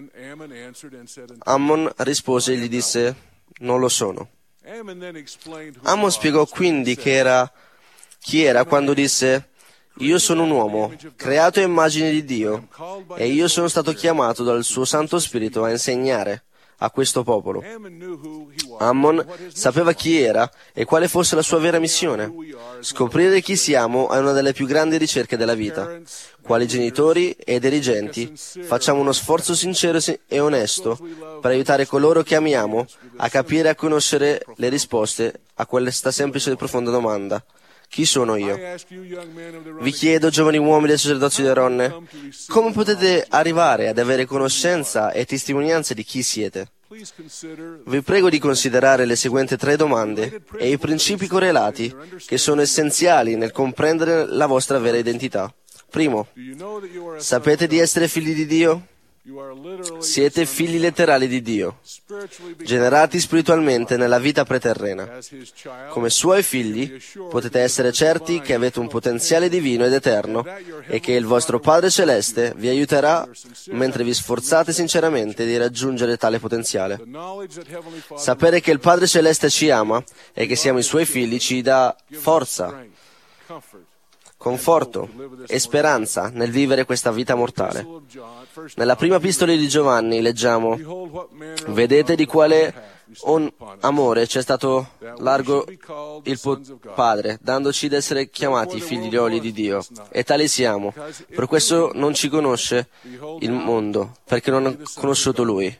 F: Ammon rispose e gli disse: non lo sono. Ammon spiegò quindi chi era quando disse: io sono un uomo, creato a immagine di Dio, e io sono stato chiamato dal suo Santo Spirito a insegnare a questo popolo. Ammon sapeva chi era e quale fosse la sua vera missione. Scoprire chi siamo è una delle più grandi ricerche della vita. Quali genitori e dirigenti facciamo uno sforzo sincero e onesto per aiutare coloro che amiamo a capire e a conoscere le risposte a questa semplice e profonda domanda: chi sono io? Vi chiedo, giovani uomini del sacerdozio di Aronne, come potete arrivare ad avere conoscenza e testimonianza di chi siete? Vi prego di considerare le seguenti 3 domande e i principi correlati che sono essenziali nel comprendere la vostra vera identità. Primo, sapete di essere figli di Dio? Siete figli letterali di Dio, generati spiritualmente nella vita preterrena. Come suoi figli, potete essere certi che avete un potenziale divino ed eterno e che il vostro Padre Celeste vi aiuterà mentre vi sforzate sinceramente di raggiungere tale potenziale. Sapere che il Padre Celeste ci ama e che siamo i Suoi figli ci dà forza, conforto e speranza nel vivere questa vita mortale. Nella prima epistola di Giovanni leggiamo: vedete di quale amore ci è stato largo il Padre, dandoci d'essere chiamati figlioli di Dio, e tali siamo. Per questo non ci conosce il mondo, perché non ha conosciuto Lui.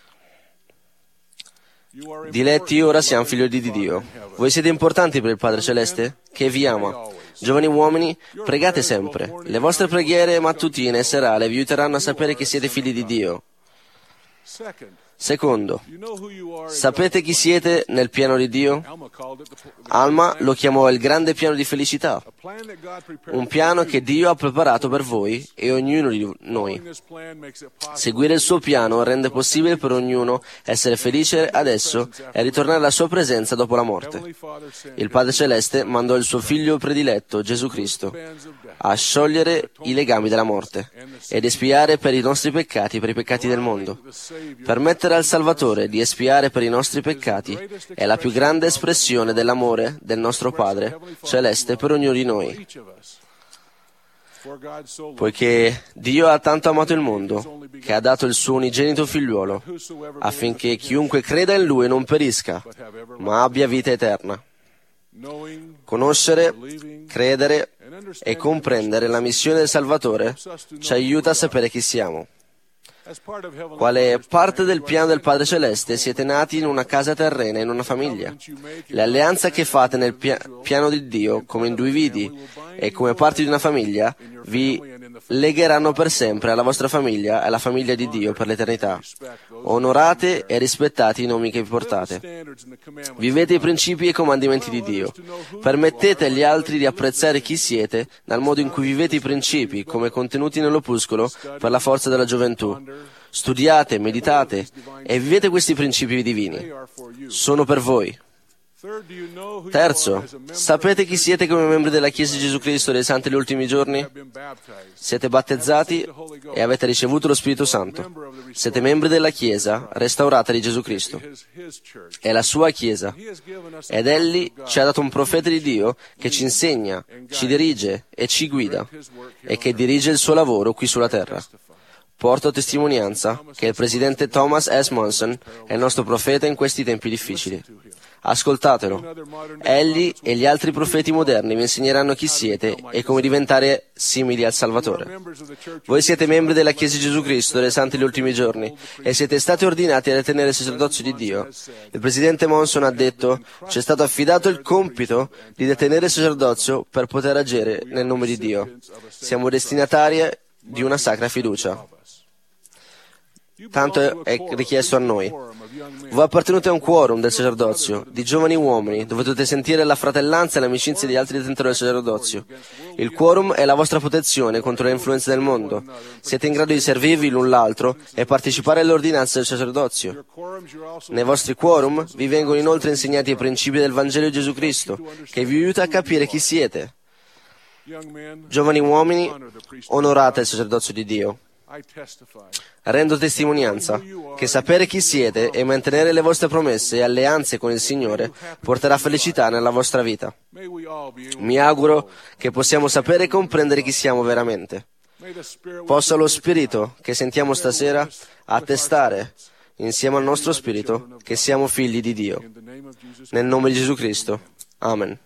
F: Diletti, ora siamo figlioli di Dio. Voi siete importanti per il Padre Celeste, che vi ama. Giovani uomini, pregate sempre. Le vostre preghiere mattutine e serali vi aiuteranno a sapere che siete figli di Dio. Secondo, sapete chi siete nel piano di Dio? Alma lo chiamò il grande piano di felicità, un piano che Dio ha preparato per voi e ognuno di noi. Seguire il suo piano rende possibile per ognuno essere felice adesso e ritornare alla sua presenza dopo la morte. Il Padre Celeste mandò il suo Figlio prediletto, Gesù Cristo, a sciogliere i legami della morte ed espiare per i nostri peccati, per i peccati del mondo. Permettere al Salvatore di espiare per i nostri peccati è la più grande espressione dell'amore del nostro Padre Celeste per ognuno di noi. Poiché Dio ha tanto amato il mondo, che ha dato il suo unigenito figliuolo, affinché chiunque creda in Lui non perisca, ma abbia vita eterna. Conoscere, credere e comprendere la missione del Salvatore ci aiuta a sapere chi siamo. Quale parte del piano del Padre Celeste siete nati in una casa terrena, in una famiglia. L'alleanza che fate nel piano di Dio come individi e come parte di una famiglia vi legheranno per sempre alla vostra famiglia e alla famiglia di Dio per l'eternità. Onorate e rispettate i nomi che vi portate. Vivete i principi e i comandamenti di Dio. Permettete agli altri di apprezzare chi siete dal modo in cui vivete i principi, come contenuti nell'opuscolo per la forza della gioventù. Studiate, meditate e vivete questi principi divini. Sono per voi. Terzo, sapete chi siete come membri della Chiesa di Gesù Cristo dei Santi degli ultimi giorni? Siete battezzati e avete ricevuto lo Spirito Santo. Siete membri della Chiesa restaurata di Gesù Cristo. È la sua Chiesa. Ed Egli ci ha dato un profeta di Dio che ci insegna, ci dirige e ci guida e che dirige il suo lavoro qui sulla terra. Porto testimonianza che il presidente Thomas S. Monson è il nostro profeta in questi tempi difficili. Ascoltatelo. Egli e gli altri profeti moderni vi insegneranno chi siete e come diventare simili al Salvatore. Voi siete membri della Chiesa di Gesù Cristo dei Santi degli ultimi giorni e siete stati ordinati a detenere il sacerdozio di Dio. Il presidente Monson ha detto: ci è stato affidato il compito di detenere il sacerdozio per poter agire nel nome di Dio. Siamo destinatari di una sacra fiducia. Tanto è richiesto a noi. Voi appartenete a un quorum del sacerdozio, di giovani uomini, dove dovete sentire la fratellanza e l'amicizia degli altri detentori del sacerdozio. Il quorum è la vostra protezione contro le influenze del mondo. Siete in grado di servirvi l'un l'altro e partecipare alle ordinanze del sacerdozio. Nei vostri quorum vi vengono inoltre insegnati i principi del Vangelo di Gesù Cristo, che vi aiuta a capire chi siete. Giovani uomini, onorate il sacerdozio di Dio. Rendo testimonianza che sapere chi siete e mantenere le vostre promesse e alleanze con il Signore porterà felicità nella vostra vita. Mi auguro che possiamo sapere e comprendere chi siamo veramente. Possa lo Spirito che sentiamo stasera attestare insieme al nostro spirito che siamo figli di Dio. Nel nome di Gesù Cristo. Amen.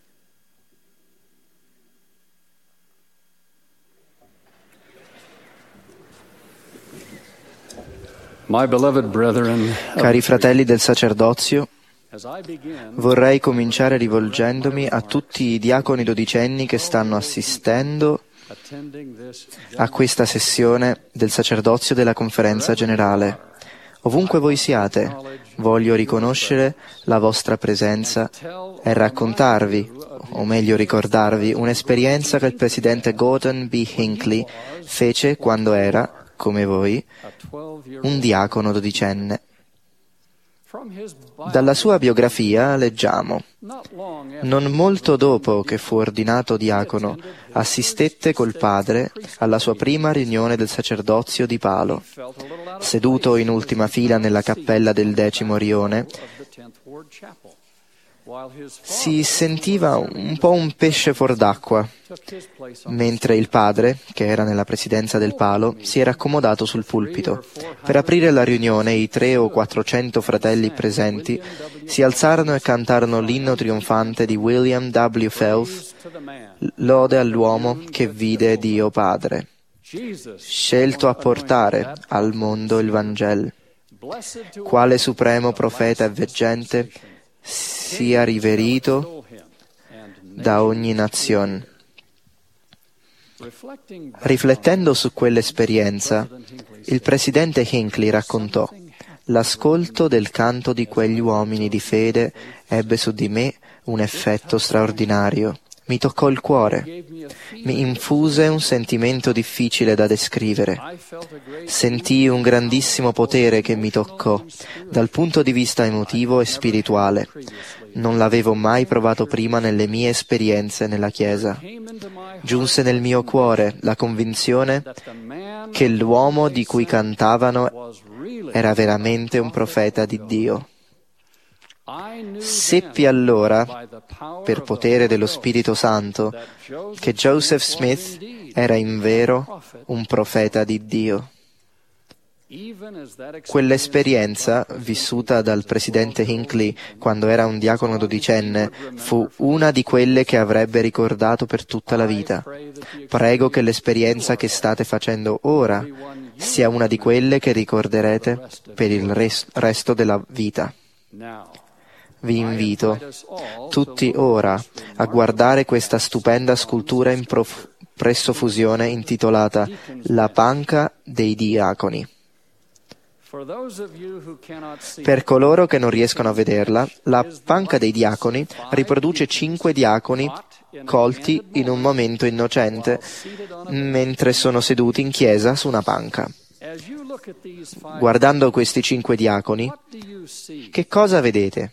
G: Cari fratelli del sacerdozio, vorrei cominciare rivolgendomi a tutti i diaconi dodicenni che stanno assistendo a questa sessione del sacerdozio della conferenza generale. Ovunque voi siate, voglio riconoscere la vostra presenza e raccontarvi, o meglio ricordarvi, un'esperienza che il presidente Gordon B. Hinckley fece quando era come voi, un diacono dodicenne. Dalla sua biografia leggiamo: non molto dopo che fu ordinato diacono, assistette col padre alla sua prima riunione del sacerdozio di Palo. Seduto in ultima fila nella cappella del 10° rione, si sentiva un po' un pesce fuor d'acqua, mentre il padre, che era nella presidenza del Palo, si era accomodato sul pulpito. Per aprire la riunione, i 300 o 400 fratelli presenti si alzarono e cantarono l'inno trionfante di William W. Phelps, lode all'uomo che vide Dio Padre, scelto a portare al mondo il Vangelo, quale supremo profeta e veggente sia riverito da ogni nazione. Riflettendo su quell'esperienza, il presidente Hinckley raccontò: l'ascolto del canto di quegli uomini di fede ebbe su di me un effetto straordinario. Mi toccò il cuore, mi infuse un sentimento difficile da descrivere. Sentii un grandissimo potere che mi toccò, dal punto di vista emotivo e spirituale. Non l'avevo mai provato prima nelle mie esperienze nella Chiesa. Giunse nel mio cuore la convinzione che l'uomo di cui cantavano era veramente un profeta di Dio. Seppi allora, per potere dello Spirito Santo, che Joseph Smith era invero un profeta di Dio. Quell'esperienza, vissuta dal presidente Hinckley quando era un diacono dodicenne, fu una di quelle che avrebbe ricordato per tutta la vita. Prego che l'esperienza che state facendo ora sia una di quelle che ricorderete per il resto della vita. Vi invito tutti ora a guardare questa stupenda scultura in presso fusione intitolata La panca dei diaconi. Per coloro che non riescono a vederla, la panca dei diaconi riproduce 5 diaconi colti in un momento innocente mentre sono seduti in chiesa su una panca. Guardando questi 5 diaconi, che cosa vedete?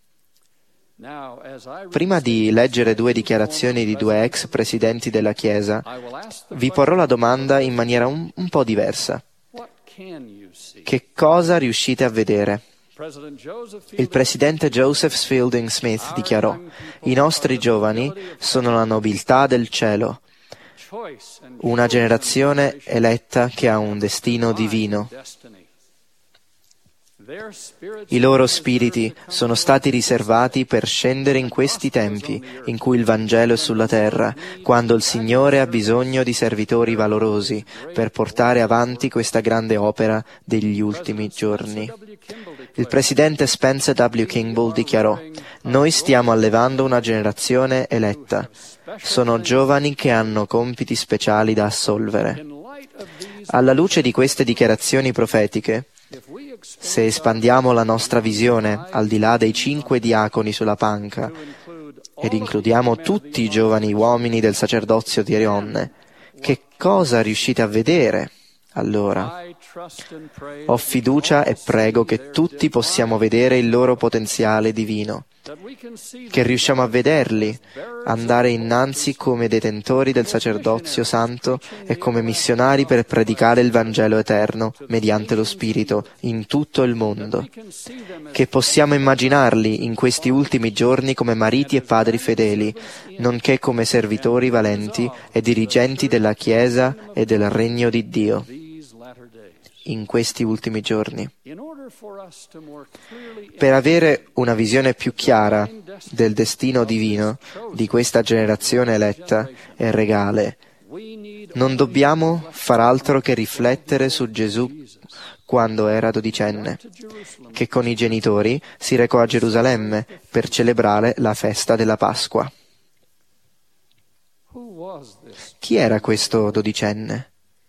G: Prima di leggere 2 dichiarazioni di 2 ex presidenti della Chiesa, vi porrò la domanda in maniera un po' diversa. Che cosa riuscite a vedere? Il presidente Joseph Fielding Smith dichiarò: i nostri giovani sono la nobiltà del cielo, una generazione eletta che ha un destino divino. I loro spiriti sono stati riservati per scendere in questi tempi in cui il Vangelo è sulla terra, quando il Signore ha bisogno di servitori valorosi per portare avanti questa grande opera degli ultimi giorni. Il presidente Spencer W. Kimball dichiarò: noi stiamo allevando una generazione eletta. Sono giovani che hanno compiti speciali da assolvere. Alla luce di queste dichiarazioni profetiche, se espandiamo la nostra visione al di là dei 5 diaconi sulla panca ed includiamo tutti i giovani uomini del sacerdozio di Rionne, che cosa riuscite a vedere allora? Ho fiducia e prego che tutti possiamo vedere il loro potenziale divino, che riusciamo a vederli andare innanzi come detentori del sacerdozio santo e come missionari per predicare il Vangelo eterno mediante lo Spirito in tutto il mondo, che possiamo immaginarli in questi ultimi giorni come mariti e padri fedeli, nonché come servitori valenti e dirigenti della Chiesa e del Regno di Dio in questi ultimi giorni. Per avere una visione più chiara del destino divino di questa generazione eletta e regale, non dobbiamo far altro che riflettere su Gesù quando era dodicenne, che con i genitori si recò a Gerusalemme per celebrare la festa della Pasqua. Chi era questo dodicenne?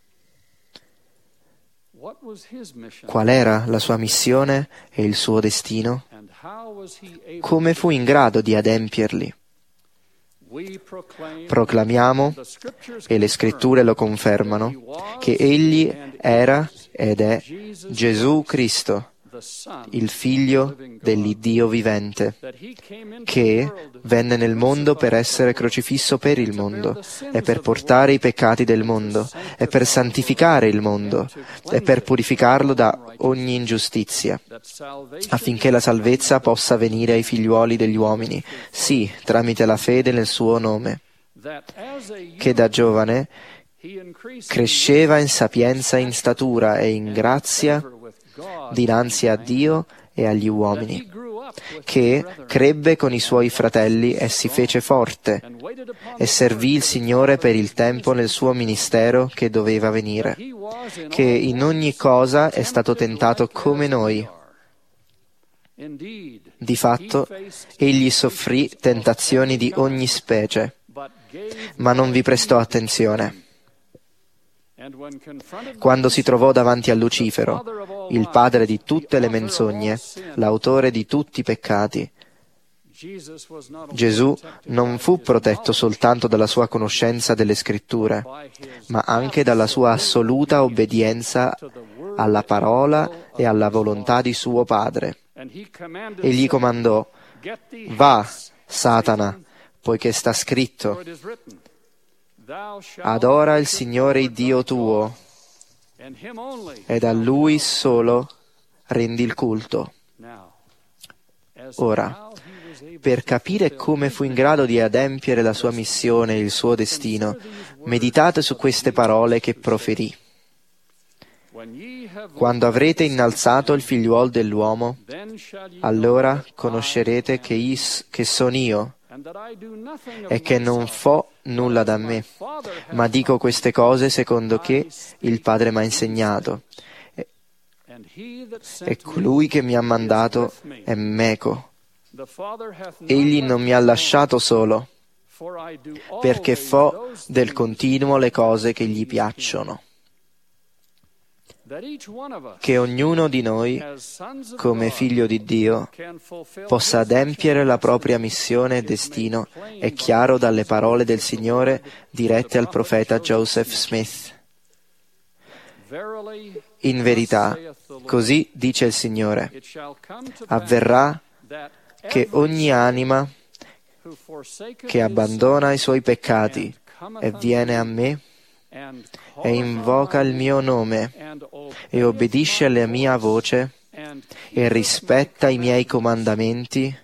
G: Qual era la sua missione e il suo destino? Come fu in grado di adempierli? Proclamiamo, e le Scritture lo confermano, che Egli era ed è Gesù Cristo, il Figlio dell'Iddio vivente, che venne nel mondo per essere crocifisso per il mondo, e per portare i peccati del mondo, e per santificare il mondo, e per purificarlo da ogni ingiustizia, affinché la salvezza possa venire ai figliuoli degli uomini, sì, tramite la fede nel suo nome, che da giovane cresceva in sapienza, in statura e in grazia dinanzi a Dio e agli uomini, che crebbe con i suoi fratelli e si fece forte, e servì il Signore per il tempo nel suo ministero che doveva venire, che in ogni cosa è stato tentato come noi. Di fatto, egli soffrì tentazioni di ogni specie, ma non vi prestò attenzione. Quando si trovò davanti a Lucifero, il padre di tutte le menzogne, l'autore di tutti i peccati, Gesù non fu protetto soltanto dalla sua conoscenza delle Scritture, ma anche dalla sua assoluta obbedienza alla parola e alla volontà di suo Padre. E gli comandò: «Va, Satana, poiché sta scritto: adora il Signore il Dio tuo, ed a Lui solo rendi il culto». Ora, per capire come fu in grado di adempiere la sua missione e il suo destino, meditate su queste parole che proferì. «Quando avrete innalzato il figliuol dell'uomo, allora conoscerete che sono io, e che non fo nulla da me, ma dico queste cose secondo che il Padre m'ha insegnato. E colui che mi ha mandato è meco. Egli non mi ha lasciato solo, perché fo del continuo le cose che gli piacciono». Che ognuno di noi, come figlio di Dio, possa adempiere la propria missione e destino è chiaro dalle parole del Signore dirette al profeta Joseph Smith. In verità, così dice il Signore: avverrà che ogni anima che abbandona i suoi peccati e viene a me e invoca il mio nome e obbedisce alla mia voce e rispetta i miei comandamenti,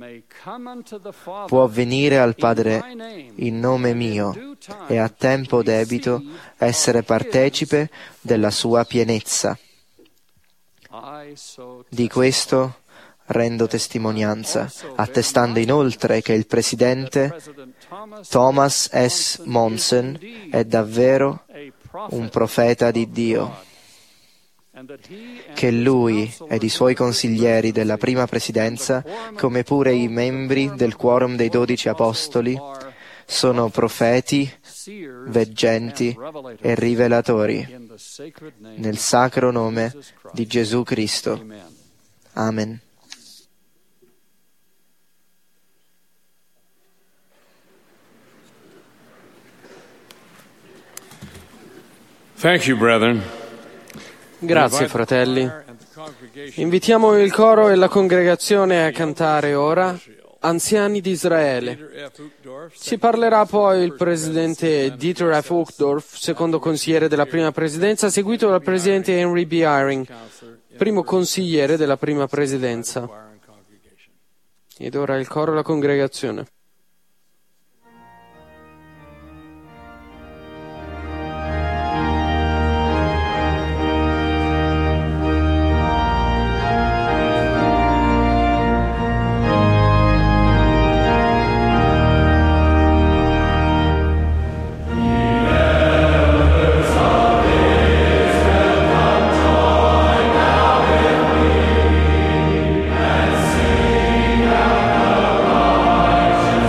G: può venire al Padre in nome mio e a tempo debito essere partecipe della sua pienezza. Di questo rendo testimonianza, attestando inoltre che il presidente Thomas S. Monson è davvero un profeta di Dio, che lui ed i suoi consiglieri della prima presidenza, come pure i membri del quorum dei 12 apostoli, sono profeti, veggenti e rivelatori, nel sacro nome di Gesù Cristo. Amen.
C: Thank you, brethren.
B: Grazie, fratelli. Invitiamo il coro e la congregazione a cantare ora Anziani di Israele. Ci parlerà poi il presidente Dieter F. Uchtdorf, secondo consigliere della prima presidenza, seguito dal presidente Henry B. Eyring, primo consigliere della prima presidenza. Ed ora il coro e la congregazione.
D: Sing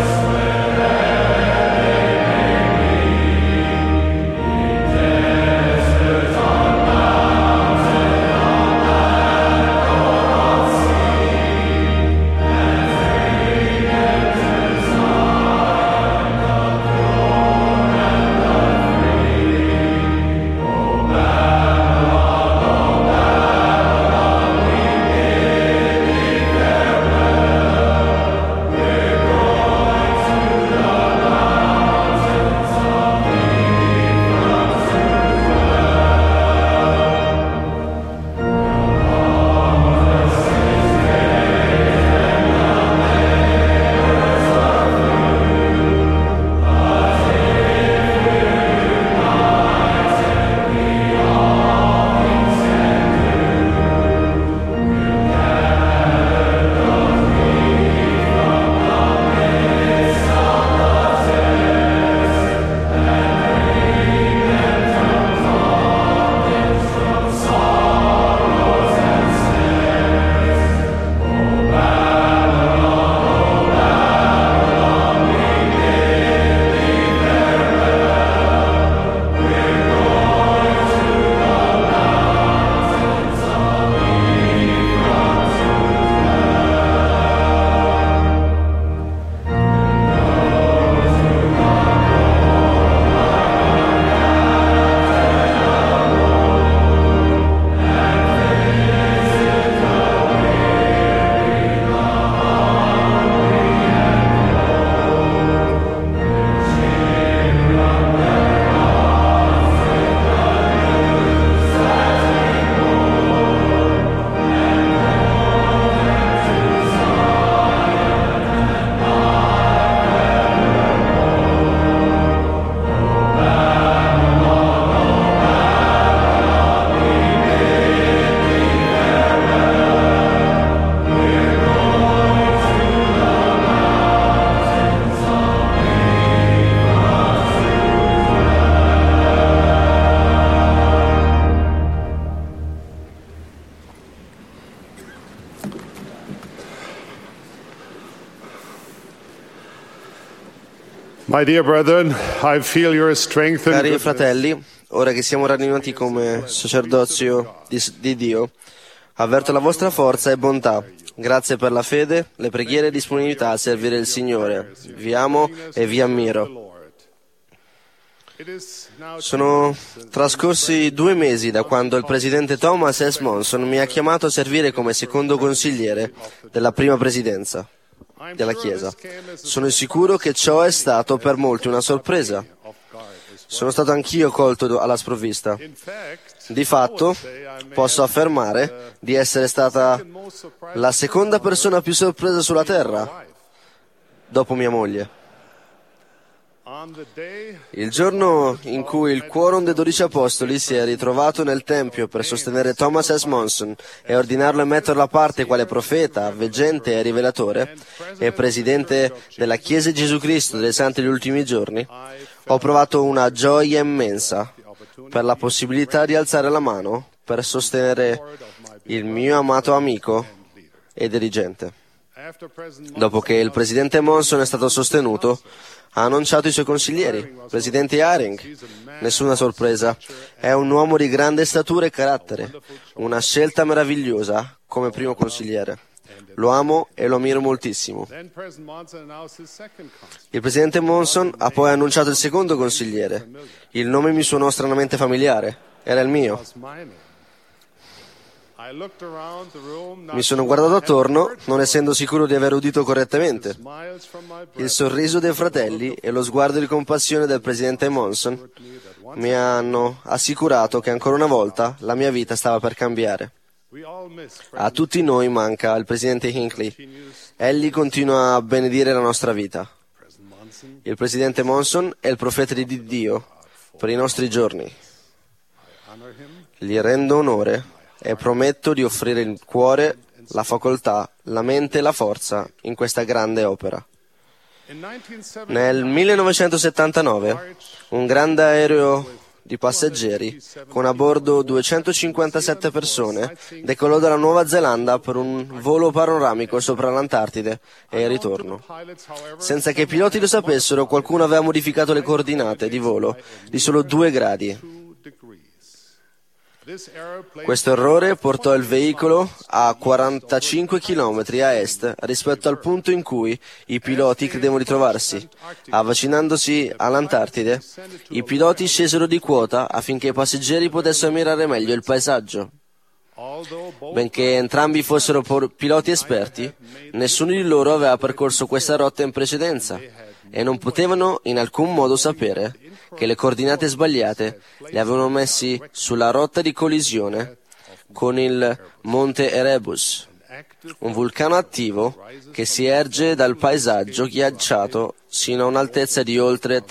H: My dear brethren, I feel your strength and
F: Cari
H: goodness.
F: fratelli, ora che siamo radunati come sacerdozio di Dio, avverto la vostra forza e bontà. Grazie per la fede, le preghiere e disponibilità a servire il Signore. Vi amo e vi ammiro. Sono trascorsi 2 mesi da quando il presidente Thomas S. Monson mi ha chiamato a servire come secondo consigliere della prima presidenza della Chiesa. Sono sicuro che ciò è stato per molti una sorpresa. Sono stato anch'io colto alla sprovvista. Di fatto, posso affermare di essere stata la seconda persona più sorpresa sulla terra, dopo mia moglie. Il giorno in cui il quorum dei 12 apostoli si è ritrovato nel Tempio per sostenere Thomas S. Monson e ordinarlo e metterlo a parte quale profeta, veggente e rivelatore, e presidente della Chiesa di Gesù Cristo dei Santi degli Ultimi Giorni, ho provato una gioia immensa per la possibilità di alzare la mano per sostenere il mio amato amico e dirigente. Dopo che il presidente Monson è stato sostenuto, ha annunciato i suoi consiglieri, presidente Haring. Nessuna sorpresa, è un uomo di grande statura e carattere, una scelta meravigliosa come primo consigliere. Lo amo e lo ammiro moltissimo. Il presidente Monson ha poi annunciato il secondo consigliere. Il nome mi suonò stranamente familiare, era il mio. Mi sono guardato attorno, non essendo sicuro di aver udito correttamente. Il sorriso dei fratelli e lo sguardo di compassione del presidente Monson mi hanno assicurato che ancora una volta la mia vita stava per cambiare. A tutti noi manca il presidente Hinckley. Egli continua a benedire la nostra vita. Il presidente Monson è il profeta di Dio per i nostri giorni. Gli rendo onore e prometto di offrire il cuore, la facoltà, la mente e la forza in questa grande opera. Nel 1979, un grande aereo di passeggeri con a bordo 257 persone decollò dalla Nuova Zelanda per un volo panoramico sopra l'Antartide e il ritorno. Senza che i piloti lo sapessero, qualcuno aveva modificato le coordinate di volo di solo 2 gradi. Questo errore portò il veicolo a 45 km a est rispetto al punto in cui i piloti credevano di trovarsi. Avvicinandosi all'Antartide, i piloti scesero di quota affinché i passeggeri potessero ammirare meglio il paesaggio. Benché entrambi fossero piloti esperti, nessuno di loro aveva percorso questa rotta in precedenza e non potevano in alcun modo sapere che le coordinate sbagliate li avevano messi sulla rotta di collisione con il Monte Erebus, un vulcano attivo che si erge dal paesaggio ghiacciato sino a un'altezza di oltre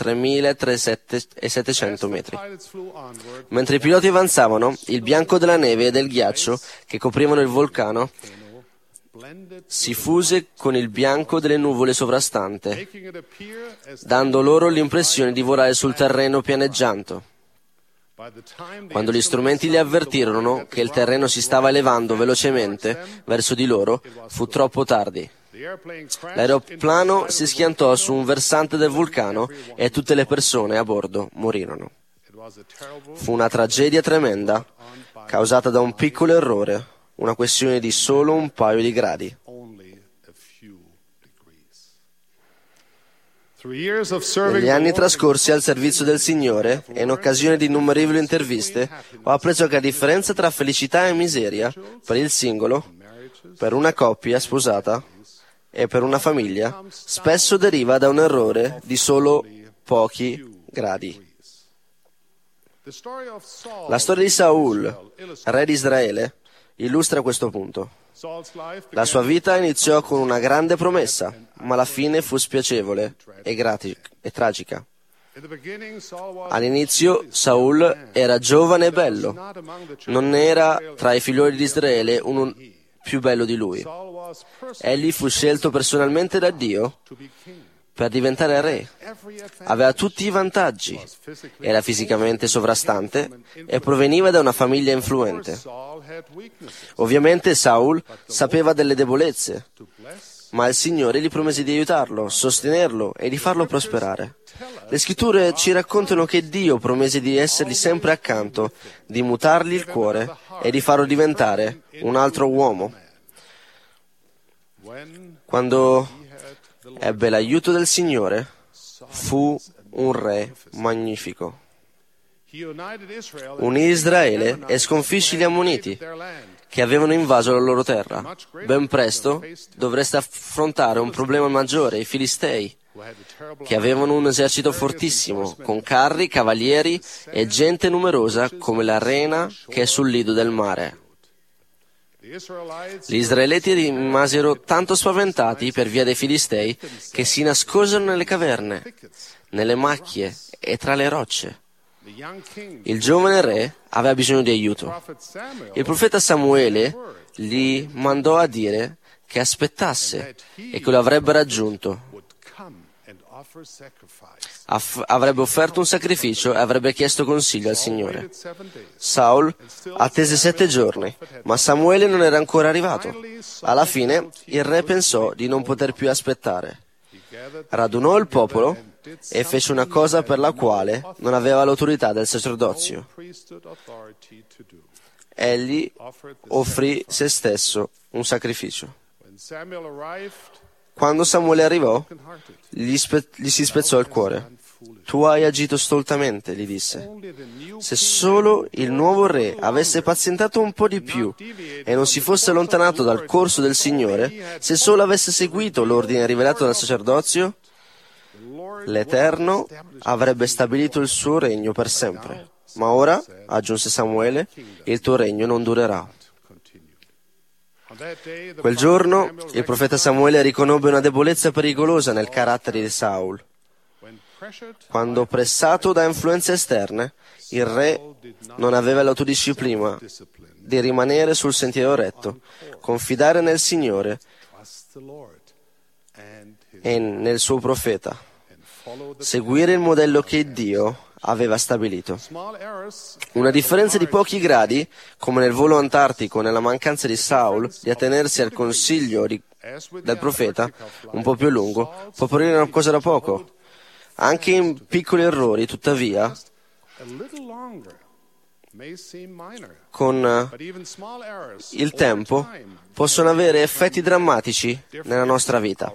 F: 3.700 metri. Mentre i piloti avanzavano, il bianco della neve e del ghiaccio che coprivano il vulcano si fuse con il bianco delle nuvole sovrastante, dando loro l'impressione di volare sul terreno pianeggiando. Quando gli strumenti li avvertirono che il terreno si stava elevando velocemente verso di loro, fu troppo tardi. L'aeroplano si schiantò su un versante del vulcano e tutte le persone a bordo morirono. Fu una tragedia tremenda, causata da un piccolo errore, una questione di solo un paio di gradi. Negli anni trascorsi al servizio del Signore e in occasione di innumerevoli interviste, ho appreso che la differenza tra felicità e miseria per il singolo, per una coppia sposata e per una famiglia spesso deriva da un errore di solo pochi gradi. La storia di Saul, re di Israele, illustra questo punto. La sua vita iniziò con una grande promessa, ma la fine fu spiacevole e tragica. All'inizio Saul era giovane e bello, non era tra i figlioli di Israele uno più bello di lui. Egli fu scelto personalmente da Dio per diventare re. Aveva tutti i vantaggi, era fisicamente sovrastante e proveniva da una famiglia influente. Ovviamente Saul sapeva delle debolezze. ma il Signore gli promese di aiutarlo, sostenerlo e di farlo prosperare. Le scritture ci raccontano che Dio promese di essergli sempre accanto, di mutargli il cuore e di farlo diventare un altro uomo. Quando ebbe l'aiuto del Signore, fu un re magnifico. Unì Israele e sconfisce gli Ammoniti, che avevano invaso la loro terra. Ben presto dovreste affrontare un problema maggiore, i Filistei, che avevano un esercito fortissimo, con carri, cavalieri e gente numerosa come l'arena che è sul lido del mare. Gli Israeliti rimasero tanto spaventati per via dei Filistei che si nascosero nelle caverne, nelle macchie e tra le rocce. Il giovane re aveva bisogno di aiuto. Il profeta Samuele gli mandò a dire che aspettasse e che lo avrebbe raggiunto. Avrebbe offerto un sacrificio e avrebbe chiesto consiglio al Signore. Saul attese 7 giorni, ma Samuele non era ancora arrivato. Alla fine il re pensò di non poter più aspettare. Radunò il popolo e fece una cosa per la quale non aveva l'autorità del sacerdozio. Egli offrì se stesso un sacrificio. Quando Samuele arrivò, gli si spezzò il cuore. Tu hai agito stoltamente, gli disse. Se solo il nuovo re avesse pazientato un po' di più e non si fosse allontanato dal corso del Signore, se solo avesse seguito l'ordine rivelato dal sacerdozio, l'Eterno avrebbe stabilito il suo regno per sempre. Ma ora, aggiunse Samuele, il tuo regno non durerà. Quel giorno il profeta Samuele riconobbe una debolezza pericolosa nel carattere di Saul. Quando pressato da influenze esterne, il re non aveva l'autodisciplina di rimanere sul sentiero retto, confidare nel Signore e nel suo profeta, seguire il modello che Dio aveva stabilito. Una differenza di pochi gradi, come nel volo antartico o nella mancanza di Saul di attenersi al consiglio del profeta, un po' più lungo, può apparire una cosa da poco. Anche in piccoli errori, tuttavia, con il tempo, possono avere effetti drammatici nella nostra vita.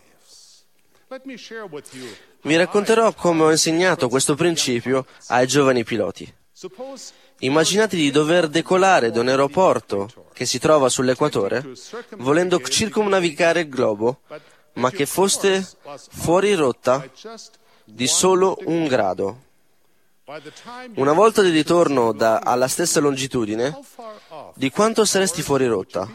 F: Vi racconterò come ho insegnato questo principio ai giovani piloti. Immaginate di dover decolare da un aeroporto che si trova sull'equatore, volendo circumnavigare il globo, ma che foste fuori rotta di solo 1 grado. Una volta di ritorno alla stessa longitudine, di quanto saresti fuori rotta?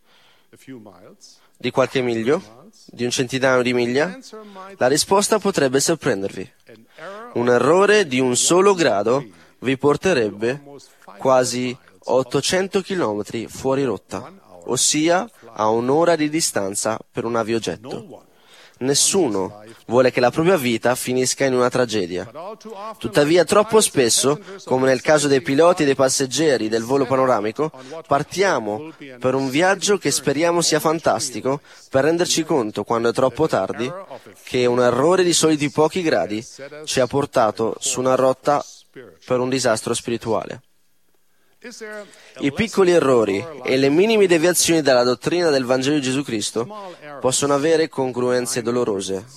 F: Di qualche miglio? Di un centinaio di miglia? La risposta potrebbe sorprendervi. Un errore di un solo grado vi porterebbe quasi 800 km fuori rotta, ossia a 1 ora di distanza per un aviogetto. Nessuno vuole che la propria vita finisca in una tragedia. Tuttavia, troppo spesso, come nel caso dei piloti e dei passeggeri del volo panoramico, partiamo per un viaggio che speriamo sia fantastico, per renderci conto, quando è troppo tardi, che un errore di soliti pochi gradi ci ha portato su una rotta per un disastro spirituale. I piccoli errori e le minime deviazioni dalla dottrina del Vangelo di Gesù Cristo possono avere congruenze dolorose.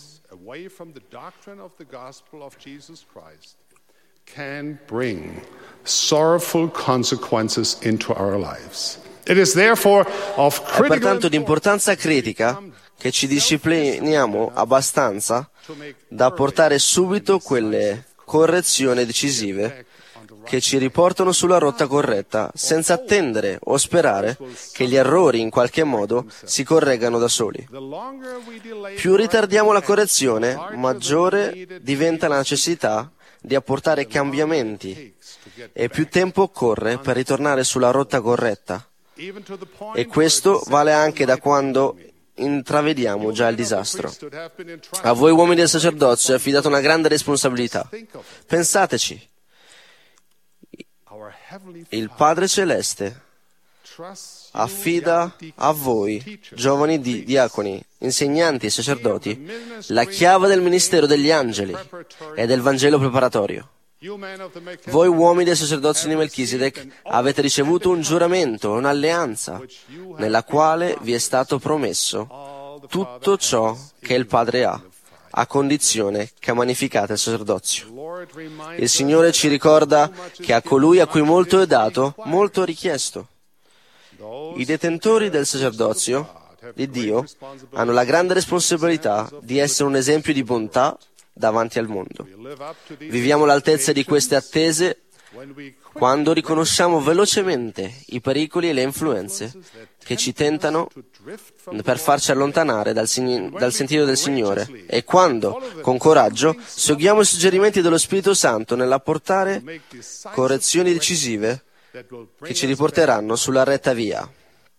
H: Can bring sorrowful consequences into our lives. It is therefore of
F: È pertanto di importanza critica che ci discipliniamo abbastanza da portare subito quelle correzioni decisive che ci riportano sulla rotta corretta, senza attendere o sperare che gli errori in qualche modo si correggano da soli. Più ritardiamo la correzione, maggiore diventa la necessità di apportare cambiamenti e più tempo occorre per ritornare sulla rotta corretta. E questo vale anche da quando intravediamo già il disastro. A voi uomini del sacerdozio è affidata una grande responsabilità. Pensateci. Il Padre Celeste affida a voi, giovani diaconi, insegnanti e sacerdoti, la chiave del ministero degli angeli e del Vangelo preparatorio. Voi uomini del sacerdozio di Melchisedec avete ricevuto un giuramento, un'alleanza, nella quale vi è stato promesso tutto ciò che il Padre ha, a condizione che magnificate il sacerdozio. Il Signore ci ricorda che a colui a cui molto è dato, molto è richiesto. I detentori del sacerdozio di Dio hanno la grande responsabilità di essere un esempio di bontà davanti al mondo. Viviamo all'altezza di queste attese quando riconosciamo velocemente i pericoli e le influenze che ci tentano per farci allontanare dal sentiero del Signore e quando, con coraggio, seguiamo i suggerimenti dello Spirito Santo nell'apportare correzioni decisive che ci riporteranno sulla retta via.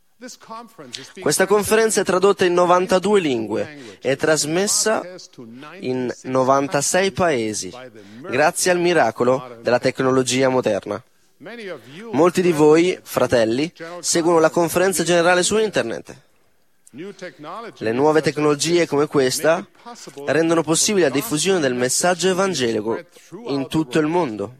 F: Questa conferenza è tradotta in 92 lingue e trasmessa in 96 paesi, grazie al miracolo della tecnologia moderna. Molti di voi, fratelli, seguono la conferenza generale su Internet. Le nuove tecnologie come questa rendono possibile la diffusione del messaggio evangelico in tutto il mondo.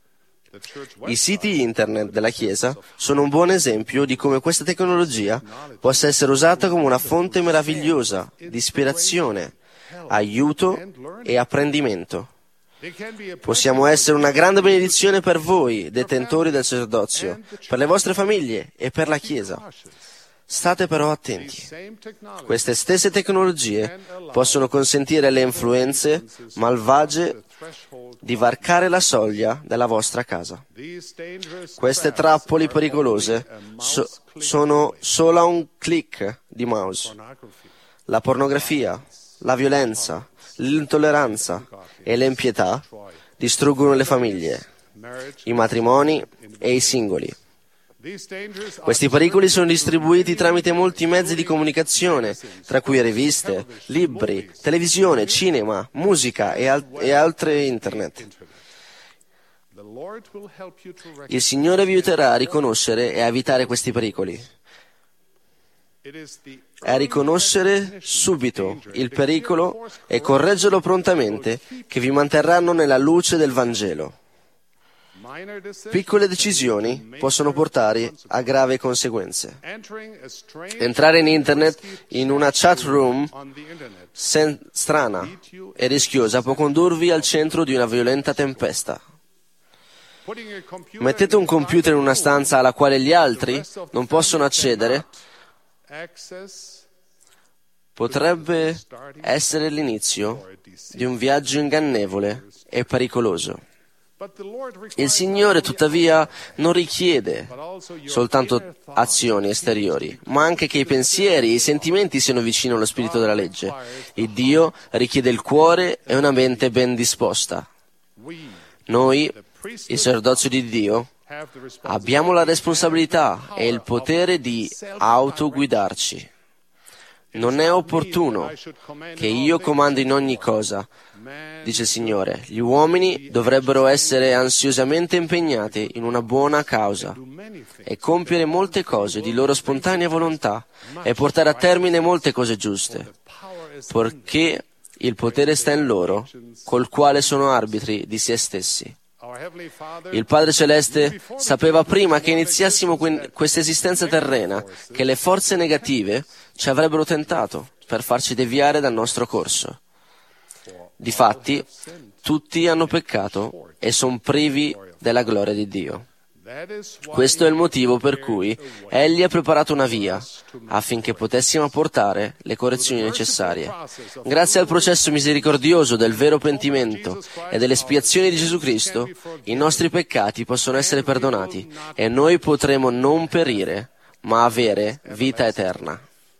F: I siti internet della Chiesa sono un buon esempio di come questa tecnologia possa essere usata come una fonte meravigliosa di ispirazione, aiuto e apprendimento. Possiamo essere una grande benedizione per voi, detentori del sacerdozio, per le vostre famiglie e per la Chiesa. State però attenti. Queste stesse tecnologie possono consentire alle influenze malvagie di varcare la soglia della vostra casa. Queste trappole pericolose sono solo a un click di mouse. La pornografia, la violenza, l'intolleranza e l'impietà distruggono le famiglie, i matrimoni e i singoli. Questi pericoli sono distribuiti tramite molti mezzi di comunicazione, tra cui riviste, libri, televisione, cinema, musica e altre internet. Il Signore vi aiuterà a riconoscere e a evitare questi pericoli. A riconoscere subito il pericolo e correggerlo prontamente, che vi manterranno nella luce del Vangelo. Piccole decisioni possono portare a gravi conseguenze. Entrare in Internet in una chat room strana e rischiosa può condurvi al centro di una violenta tempesta. Mettete un computer in una stanza alla quale gli altri non possono accedere. Potrebbe essere l'inizio di un viaggio ingannevole e pericoloso. Il Signore, tuttavia, non richiede soltanto azioni esteriori, ma anche che i pensieri e i sentimenti siano vicini allo spirito della legge. Il Dio richiede il cuore e una mente ben disposta. Noi, il sacerdozio di Dio, abbiamo la responsabilità e il potere di autoguidarci. Non è opportuno che io comandi in ogni cosa, dice il Signore. Gli uomini dovrebbero essere ansiosamente impegnati in una buona causa e compiere molte cose di loro spontanea volontà e portare a termine molte cose giuste, poiché il potere sta in loro, col quale sono arbitri di se stessi. Il Padre Celeste sapeva prima che iniziassimo questa esistenza terrena che le forze negative ci avrebbero tentato per farci deviare dal nostro corso. Difatti, tutti hanno peccato e sono privi della gloria di Dio. Questo è il motivo per cui Egli ha preparato una via affinché potessimo apportare le correzioni necessarie. Grazie al processo misericordioso del vero pentimento e dell'espiazione di Gesù Cristo, i nostri peccati possono essere perdonati e noi potremo non perire, ma avere vita eterna.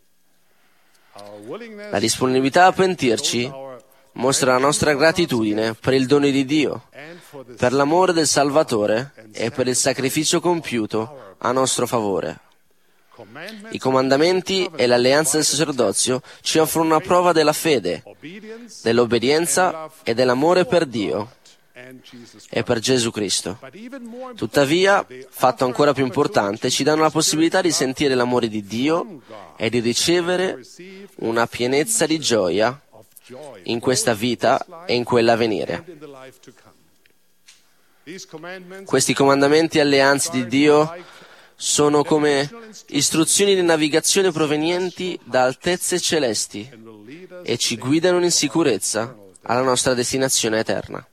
F: La disponibilità a pentirci mostra la nostra gratitudine per il dono di Dio, per l'amore del Salvatore e per il sacrificio compiuto a nostro favore. I comandamenti e l'alleanza del sacerdozio ci offrono una prova della fede, dell'obbedienza e dell'amore per Dio e per Gesù Cristo. Tuttavia, fatto ancora più importante, ci danno la possibilità di sentire l'amore di Dio e di ricevere una pienezza di gioia in questa vita e in quella a venire. Questi comandamenti e alleanze di Dio sono come istruzioni di navigazione provenienti da altezze celesti e ci guidano in sicurezza alla nostra destinazione eterna.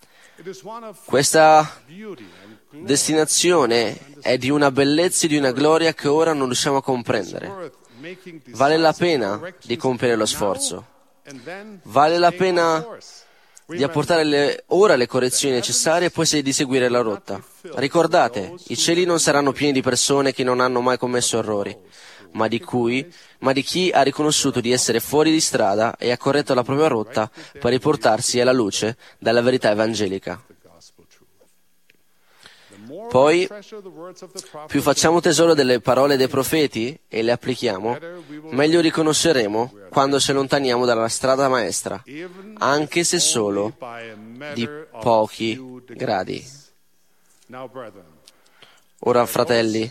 F: Questa destinazione è di una bellezza e di una gloria che ora non riusciamo a comprendere. Vale la pena di compiere lo sforzo. Vale la pena di apportare ora le correzioni necessarie e poi di seguire la rotta. Ricordate, i cieli non saranno pieni di persone che non hanno mai commesso errori, ma di chi ha riconosciuto di essere fuori di strada e ha corretto la propria rotta per riportarsi alla luce dalla verità evangelica. Poi, più facciamo tesoro delle parole dei profeti e le applichiamo, meglio riconosceremo quando ci allontaniamo dalla strada maestra, anche se solo di pochi gradi. Ora, fratelli,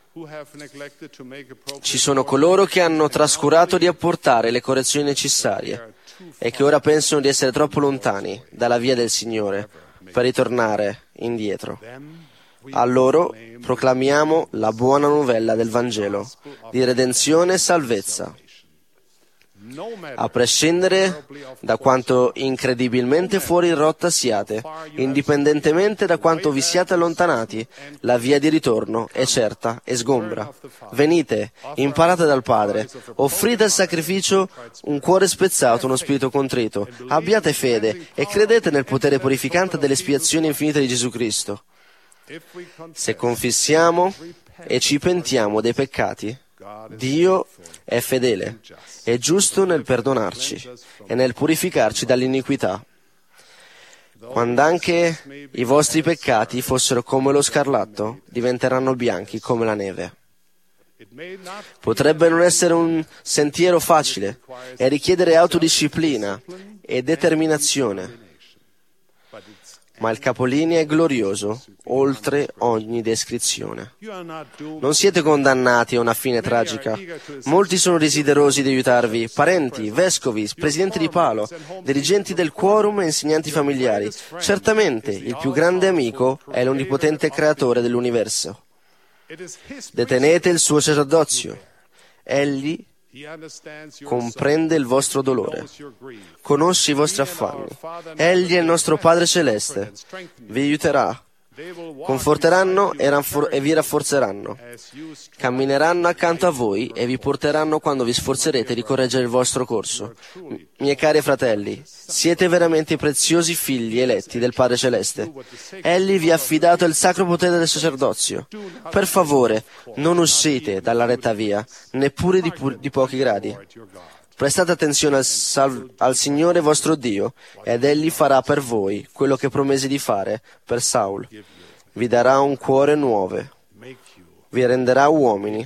F: ci sono coloro che hanno trascurato di apportare le correzioni necessarie e che ora pensano di essere troppo lontani dalla via del Signore per ritornare indietro. A loro proclamiamo la buona novella del Vangelo di redenzione e salvezza. A prescindere da quanto incredibilmente fuori rotta siate, indipendentemente da quanto vi siate allontanati, la via di ritorno è certa e sgombra. Venite, imparate dal Padre, offrite il sacrificio un cuore spezzato, uno spirito contrito, abbiate fede e credete nel potere purificante dell'espiazione infinita di Gesù Cristo. Se confissiamo e ci pentiamo dei peccati, Dio è fedele e giusto nel perdonarci e nel purificarci dall'iniquità. Quando anche i vostri peccati fossero come lo scarlatto, diventeranno bianchi come la neve. Potrebbe non essere un sentiero facile e richiedere autodisciplina e determinazione, ma il capolinea è glorioso, oltre ogni descrizione. Non siete condannati a una fine tragica. Molti sono desiderosi di aiutarvi, parenti, vescovi, presidenti di palo, dirigenti del quorum e insegnanti familiari. Certamente, il più grande amico è l'onnipotente creatore dell'universo. Detenete il suo sacerdozio. Egli comprende il vostro dolore, conosce i vostri affanni. Egli è il nostro Padre Celeste, vi aiuterà, conforteranno e vi rafforzeranno, cammineranno accanto a voi e vi porteranno quando vi sforzerete di correggere il vostro corso. Miei cari fratelli, siete veramente i preziosi figli eletti del Padre Celeste. Egli vi ha affidato il sacro potere del sacerdozio. Per favore, non uscite dalla retta via, neppure di pochi gradi. Prestate attenzione al Signore vostro Dio, ed Egli farà per voi quello che promese di fare per Saul. Vi darà un cuore nuovo, vi renderà uomini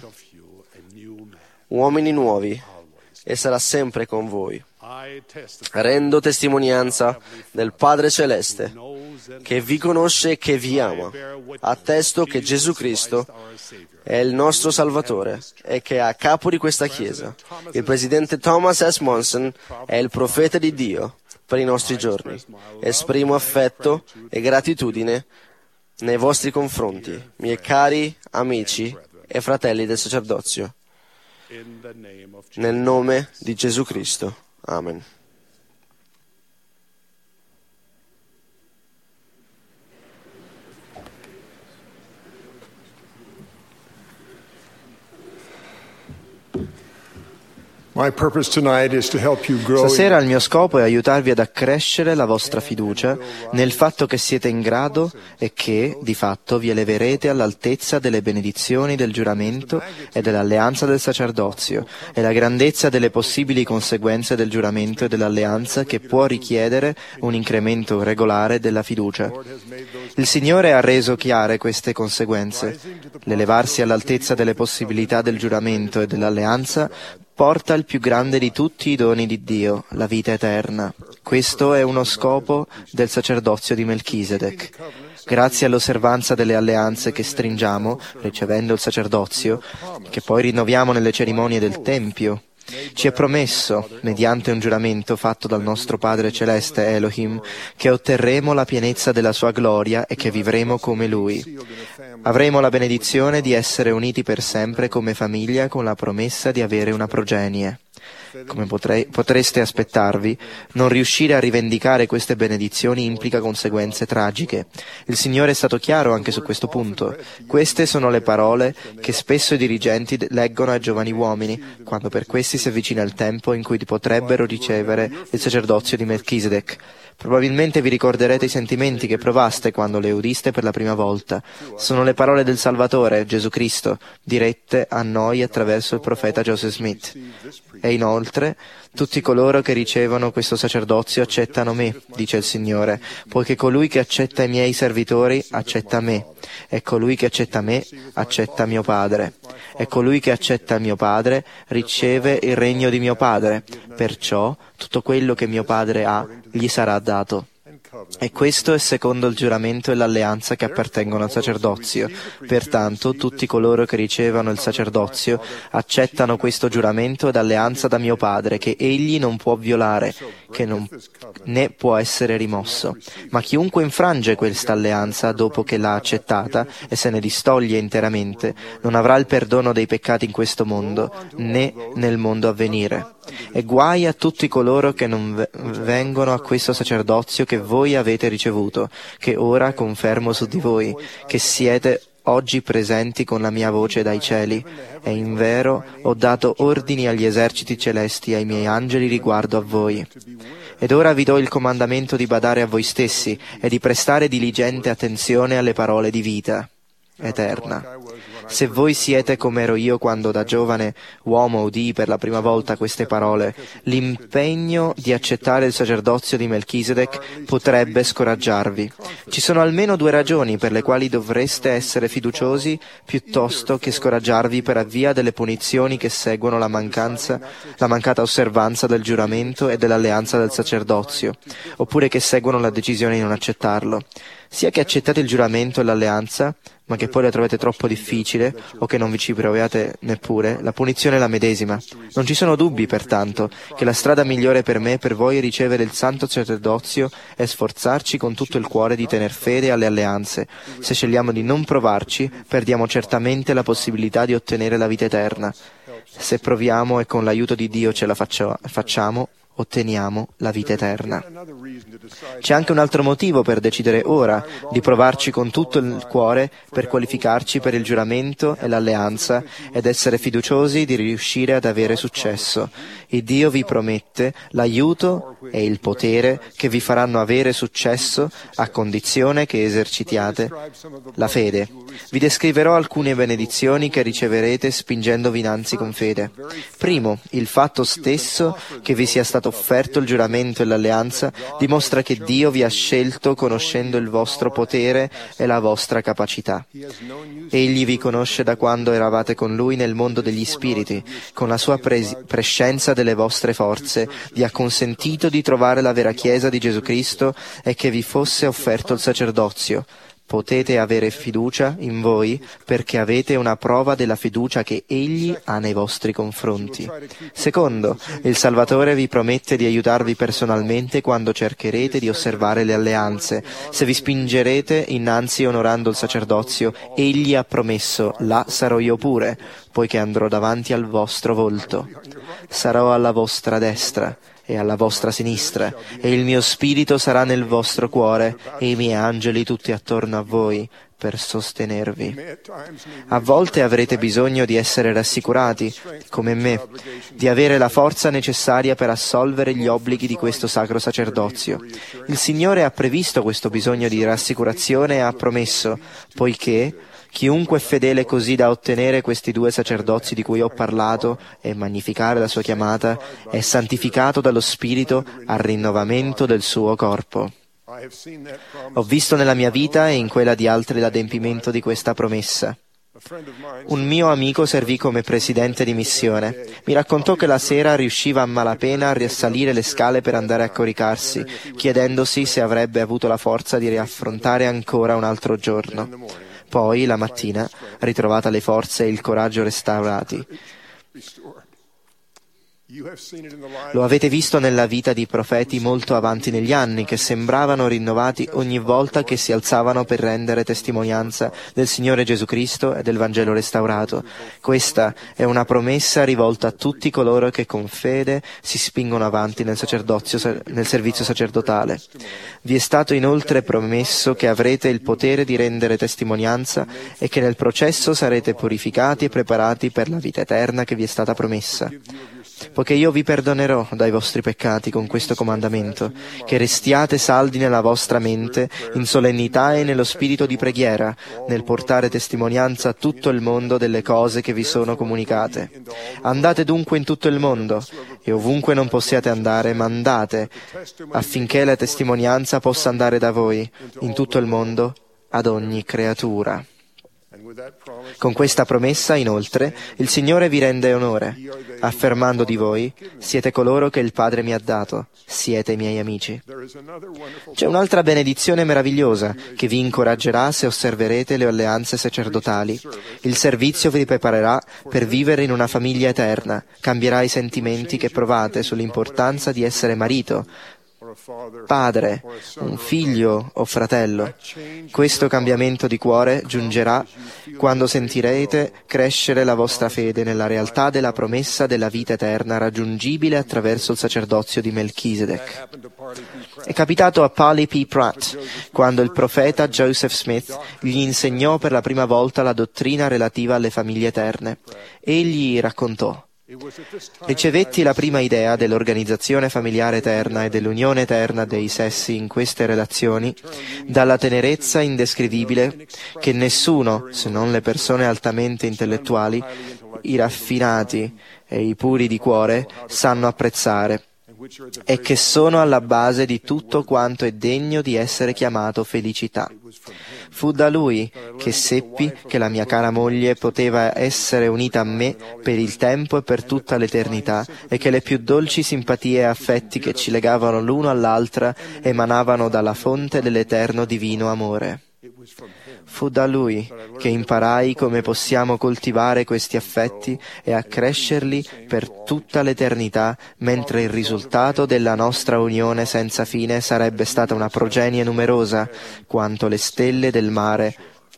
F: nuovi, e sarà sempre con voi. Rendo testimonianza del Padre Celeste, che vi conosce e che vi ama. Attesto che Gesù Cristo è il nostro Salvatore e che è a capo di questa Chiesa. Il presidente Thomas S. Monson è il profeta di Dio per i nostri giorni. Esprimo affetto e gratitudine nei vostri confronti, miei cari amici e fratelli del sacerdozio. Nel nome di Gesù Cristo. Amen.
G: Stasera il mio scopo è aiutarvi ad accrescere la vostra fiducia nel fatto che siete in grado e che, di fatto, vi eleverete all'altezza delle benedizioni del giuramento e dell'alleanza del sacerdozio e la grandezza delle possibili conseguenze del giuramento e dell'alleanza che può richiedere un incremento regolare della fiducia. Il Signore ha reso chiare queste conseguenze. L'elevarsi all'altezza delle possibilità del giuramento e dell'alleanza porta il più grande di tutti i doni di Dio, la vita eterna. Questo è uno scopo del sacerdozio di Melchisedec. Grazie all'osservanza delle alleanze che stringiamo, ricevendo il sacerdozio, che poi rinnoviamo nelle cerimonie del Tempio, ci è promesso, mediante un giuramento fatto dal nostro Padre Celeste Elohim, che otterremo la pienezza della sua gloria e che vivremo come Lui. Avremo la benedizione di essere uniti per sempre come famiglia con la promessa di avere una progenie. Come potreste aspettarvi, non riuscire a rivendicare queste benedizioni implica conseguenze tragiche. Il Signore è stato chiaro anche su questo punto. Queste sono le parole che spesso i dirigenti leggono ai giovani uomini, quando per questi si avvicina il tempo in cui potrebbero ricevere il sacerdozio di Melchisedec. Probabilmente vi ricorderete i sentimenti che provaste quando le udiste per la prima volta. Sono le parole del Salvatore, Gesù Cristo, dirette a noi attraverso il profeta Joseph Smith. E inoltre, tutti coloro che ricevono questo sacerdozio accettano me, dice il Signore, poiché colui che accetta i miei servitori accetta me, e colui che accetta me accetta mio Padre, e colui che accetta mio Padre riceve il regno di mio Padre, perciò tutto quello che mio Padre ha gli sarà dato. E questo è secondo il giuramento e l'alleanza che appartengono al sacerdozio. Pertanto tutti coloro che ricevono il sacerdozio accettano questo giuramento ed alleanza da mio Padre, che egli non può violare, né può essere rimosso. Ma chiunque infrange questa alleanza dopo che l'ha accettata e se ne distoglie interamente, non avrà il perdono dei peccati in questo mondo, né nel mondo a venire. E guai a tutti coloro che non vengono a questo sacerdozio che voi avete ricevuto, che ora confermo su di voi, che siete oggi presenti con la mia voce dai cieli, e invero ho dato ordini agli eserciti celesti e ai miei angeli riguardo a voi. Ed ora vi do il comandamento di badare a voi stessi e di prestare diligente attenzione alle parole di vita eterna. Se voi siete come ero io quando da giovane uomo udii per la prima volta queste parole, l'impegno di accettare il sacerdozio di Melchisedec potrebbe scoraggiarvi. Ci sono almeno 2 ragioni per le quali dovreste essere fiduciosi piuttosto che scoraggiarvi per via delle punizioni che seguono la mancata osservanza del giuramento e dell'alleanza del sacerdozio, oppure che seguono la decisione di non accettarlo. Sia che accettate il giuramento e l'alleanza, ma che poi la trovate troppo difficile o che non vi ci proviate neppure, la punizione è la medesima. Non ci sono dubbi, pertanto, che la strada migliore per me e per voi è ricevere il santo sacerdozio e sforzarci con tutto il cuore di tener fede alle alleanze. Se scegliamo di non provarci, perdiamo certamente la possibilità di ottenere la vita eterna. Se proviamo e con l'aiuto di Dio ce la facciamo, otteniamo la vita eterna. C'è anche un altro motivo per decidere ora di provarci con tutto il cuore per qualificarci per il giuramento e l'alleanza ed essere fiduciosi di riuscire ad avere successo. Il Dio vi promette l'aiuto e il potere che vi faranno avere successo a condizione che esercitiate la fede. Vi descriverò alcune benedizioni che riceverete spingendovi innanzi con fede. Primo, il fatto stesso che vi sia stato offerto il giuramento e l'alleanza dimostra che Dio vi ha scelto conoscendo il vostro potere e la vostra capacità. Egli vi conosce da quando eravate con Lui nel mondo degli spiriti, con la sua prescienza delle vostre forze, vi ha consentito di trovare la vera Chiesa di Gesù Cristo e che vi fosse offerto il sacerdozio. Potete avere fiducia in voi perché avete una prova della fiducia che Egli ha nei vostri confronti. Secondo, il Salvatore vi promette di aiutarvi personalmente quando cercherete di osservare le alleanze. Se vi spingerete innanzi onorando il sacerdozio, Egli ha promesso, là sarò io pure, poiché andrò davanti al vostro volto. Sarò alla vostra destra e alla vostra sinistra, e il mio spirito sarà nel vostro cuore, e i miei angeli tutti attorno a voi, per sostenervi. A volte avrete bisogno di essere rassicurati, come me, di avere la forza necessaria per assolvere gli obblighi di questo sacro sacerdozio. Il Signore ha previsto questo bisogno di rassicurazione e ha promesso, poiché chiunque è fedele così da ottenere questi 2 sacerdozi di cui ho parlato e magnificare la sua chiamata, è santificato dallo Spirito al rinnovamento del suo corpo. Ho visto nella mia vita e in quella di altri l'adempimento di questa promessa. Un mio amico servì come presidente di missione. Mi raccontò che la sera riusciva a malapena a risalire le scale per andare a coricarsi, chiedendosi se avrebbe avuto la forza di riaffrontare ancora un altro giorno. Poi, la mattina, ritrovata le forze e il coraggio restaurati. Lo avete visto nella vita di profeti molto avanti negli anni, che sembravano rinnovati ogni volta che si alzavano per rendere testimonianza del Signore Gesù Cristo e del Vangelo restaurato. Questa è una promessa rivolta a tutti coloro che con fede si spingono avanti nel servizio sacerdotale. Vi è stato inoltre promesso che avrete il potere di rendere testimonianza e che nel processo sarete purificati e preparati per la vita eterna che vi è stata promessa. Poiché io vi perdonerò dai vostri peccati con questo comandamento, che restiate saldi nella vostra mente, in solennità e nello spirito di preghiera, nel portare testimonianza a tutto il mondo delle cose che vi sono comunicate. Andate dunque in tutto il mondo, e ovunque non possiate andare, ma andate, affinché la testimonianza possa andare da voi, in tutto il mondo, ad ogni creatura. Con questa promessa, inoltre, il Signore vi rende onore, affermando di voi: siete coloro che il Padre mi ha dato, siete i miei amici. C'è un'altra benedizione meravigliosa che vi incoraggerà se osserverete le alleanze sacerdotali. Il servizio vi preparerà per vivere in una famiglia eterna, cambierà i sentimenti che provate sull'importanza di essere marito, padre, un figlio o fratello. Questo cambiamento di cuore giungerà quando sentirete crescere la vostra fede nella realtà della promessa della vita eterna raggiungibile attraverso il sacerdozio di Melchisedec. È capitato a Polly P. Pratt quando il profeta Joseph Smith gli insegnò per la prima volta la dottrina relativa alle famiglie eterne. Egli raccontò: ricevetti la prima idea dell'organizzazione familiare eterna e dell'unione eterna dei sessi in queste relazioni dalla tenerezza indescrivibile che nessuno, se non le persone altamente intellettuali, i raffinati e i puri di cuore, sanno apprezzare, e che sono alla base di tutto quanto è degno di essere chiamato felicità. Fu da lui che seppi che la mia cara moglie poteva essere unita a me per il tempo e per tutta l'eternità, e che le più dolci simpatie e affetti che ci legavano l'uno all'altra emanavano dalla fonte dell'eterno divino amore. Fu da lui che imparai come possiamo coltivare questi affetti e accrescerli per tutta l'eternità, mentre il risultato della nostra unione senza fine sarebbe stata una progenie numerosa quanto le stelle del mare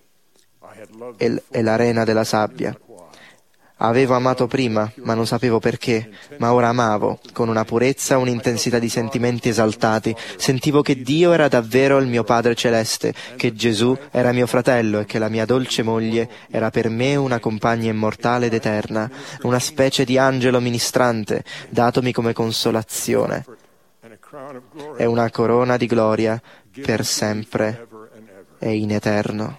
G: e l'arena della sabbia. Avevo amato prima, ma non sapevo perché, ma ora amavo, con una purezza, un'intensità di sentimenti esaltati. Sentivo che Dio era davvero il mio Padre Celeste, che Gesù era mio fratello e che la mia dolce moglie era per me una compagna immortale ed eterna, una specie di angelo ministrante, datomi come consolazione, e una corona di gloria per sempre e in eterno.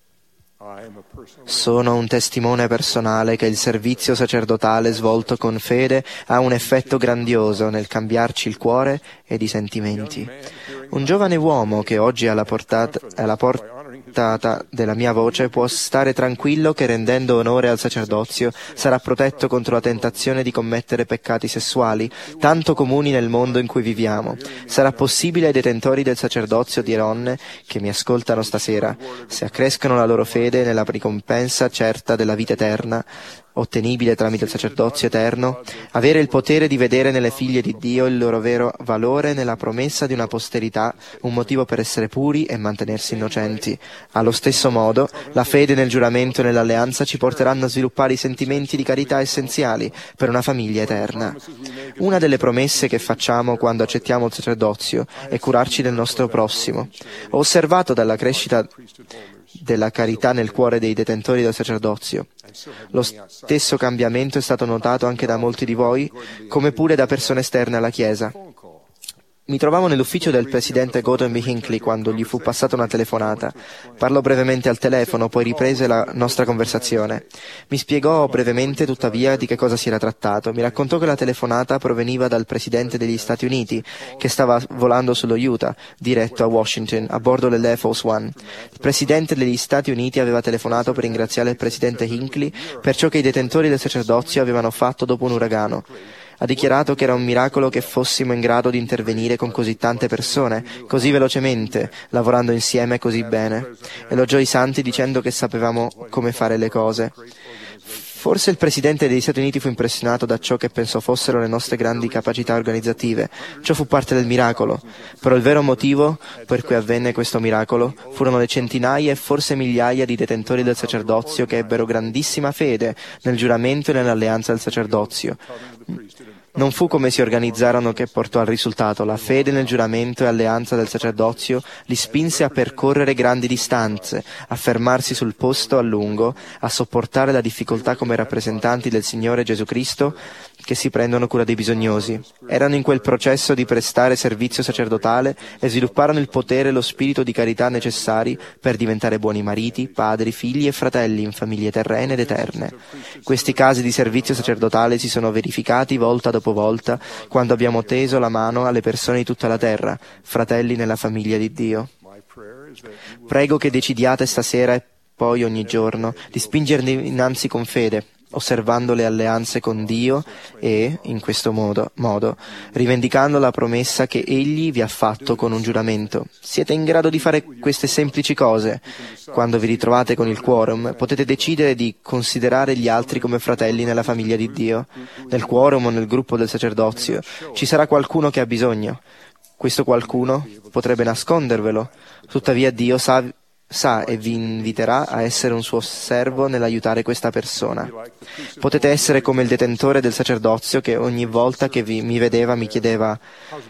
G: Sono un testimone personale che il servizio sacerdotale svolto con fede ha un effetto grandioso nel cambiarci il cuore ed i sentimenti. Un giovane uomo che oggi è alla portata della mia voce può stare tranquillo che, rendendo onore al sacerdozio, sarà protetto contro la tentazione di commettere peccati sessuali, tanto comuni nel mondo in cui viviamo. Sarà possibile ai detentori del sacerdozio di donne che mi ascoltano stasera, se accrescono la loro fede nella ricompensa certa della vita eterna, ottenibile tramite il sacerdozio eterno, avere il potere di vedere nelle figlie di Dio il loro vero valore nella promessa di una posterità, un motivo per essere puri e mantenersi innocenti. Allo stesso modo, la fede nel giuramento e nell'alleanza ci porteranno a sviluppare i sentimenti di carità essenziali per una famiglia eterna. Una delle promesse che facciamo quando accettiamo il sacerdozio è curarci del nostro prossimo. Ho osservato dalla crescita della carità nel cuore dei detentori del sacerdozio. Lo stesso cambiamento è stato notato anche da molti di voi, come pure da persone esterne alla Chiesa. Mi trovavo nell'ufficio del presidente Gordon B. Hinckley quando gli fu passata una telefonata. Parlò brevemente al telefono, poi riprese la nostra conversazione. Mi spiegò brevemente, tuttavia, di che cosa si era trattato. Mi raccontò che la telefonata proveniva dal presidente degli Stati Uniti, che stava volando sullo Utah, diretto a Washington, a bordo dell'Air Force One. Il presidente degli Stati Uniti aveva telefonato per ringraziare il presidente Hinckley per ciò che i detentori del sacerdozio avevano fatto dopo un uragano. Ha dichiarato che era un miracolo che fossimo in grado di intervenire con così tante persone, così velocemente, lavorando insieme così bene. Elogiò i santi dicendo che sapevamo come fare le cose. Forse il presidente degli Stati Uniti fu impressionato da ciò che pensò fossero le nostre grandi capacità organizzative. Ciò fu parte del miracolo. Però il vero motivo per cui avvenne questo miracolo furono le centinaia e forse migliaia di detentori del sacerdozio che ebbero grandissima fede nel giuramento e nell'alleanza del sacerdozio. Non fu come si organizzarono che portò al risultato. La fede nel giuramento e alleanza del sacerdozio li spinse a percorrere grandi distanze, a fermarsi sul posto a lungo, a sopportare la difficoltà come rappresentanti del Signore Gesù Cristo che si prendono cura dei bisognosi. Erano in quel processo di prestare servizio sacerdotale e svilupparono il potere e lo spirito di carità necessari per diventare buoni mariti, padri, figli e fratelli in famiglie terrene ed eterne. Questi casi di servizio sacerdotale si sono verificati volta dopo volta quando abbiamo teso la mano alle persone di tutta la terra, fratelli nella famiglia di Dio. Prego che decidiate stasera e poi ogni giorno di spingerli innanzi con fede, osservando le alleanze con Dio e, in questo modo, rivendicando la promessa che Egli vi ha fatto con un giuramento. Siete in grado di fare queste semplici cose. Quando vi ritrovate con il quorum, potete decidere di considerare gli altri come fratelli nella famiglia di Dio. Nel quorum o nel gruppo del sacerdozio ci sarà qualcuno che ha bisogno. Questo qualcuno potrebbe nascondervelo, tuttavia Dio sa e vi inviterà a essere un suo servo nell'aiutare questa persona. Potete essere come il detentore del sacerdozio che ogni volta che mi vedeva mi chiedeva: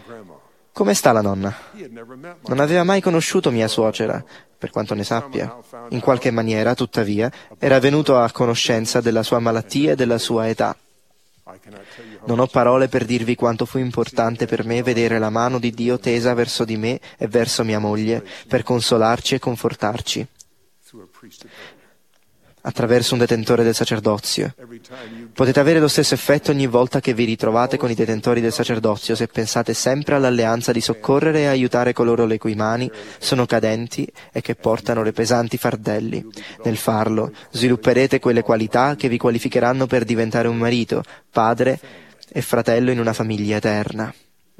G: come sta la nonna? Non aveva mai conosciuto mia suocera, per quanto ne sappia. In qualche maniera, tuttavia, era venuto a conoscenza della sua malattia e della sua età. Non ho parole per dirvi quanto fu importante per me vedere la mano di Dio tesa verso di me e verso mia moglie per consolarci e confortarci attraverso un detentore del sacerdozio. Potete avere lo stesso effetto ogni volta che vi ritrovate con i detentori del sacerdozio se pensate sempre all'alleanza di soccorrere e aiutare coloro le cui mani sono cadenti e che portano le pesanti fardelli. Nel farlo svilupperete quelle qualità che vi qualificheranno per diventare un marito, padre e fratello in una famiglia eterna.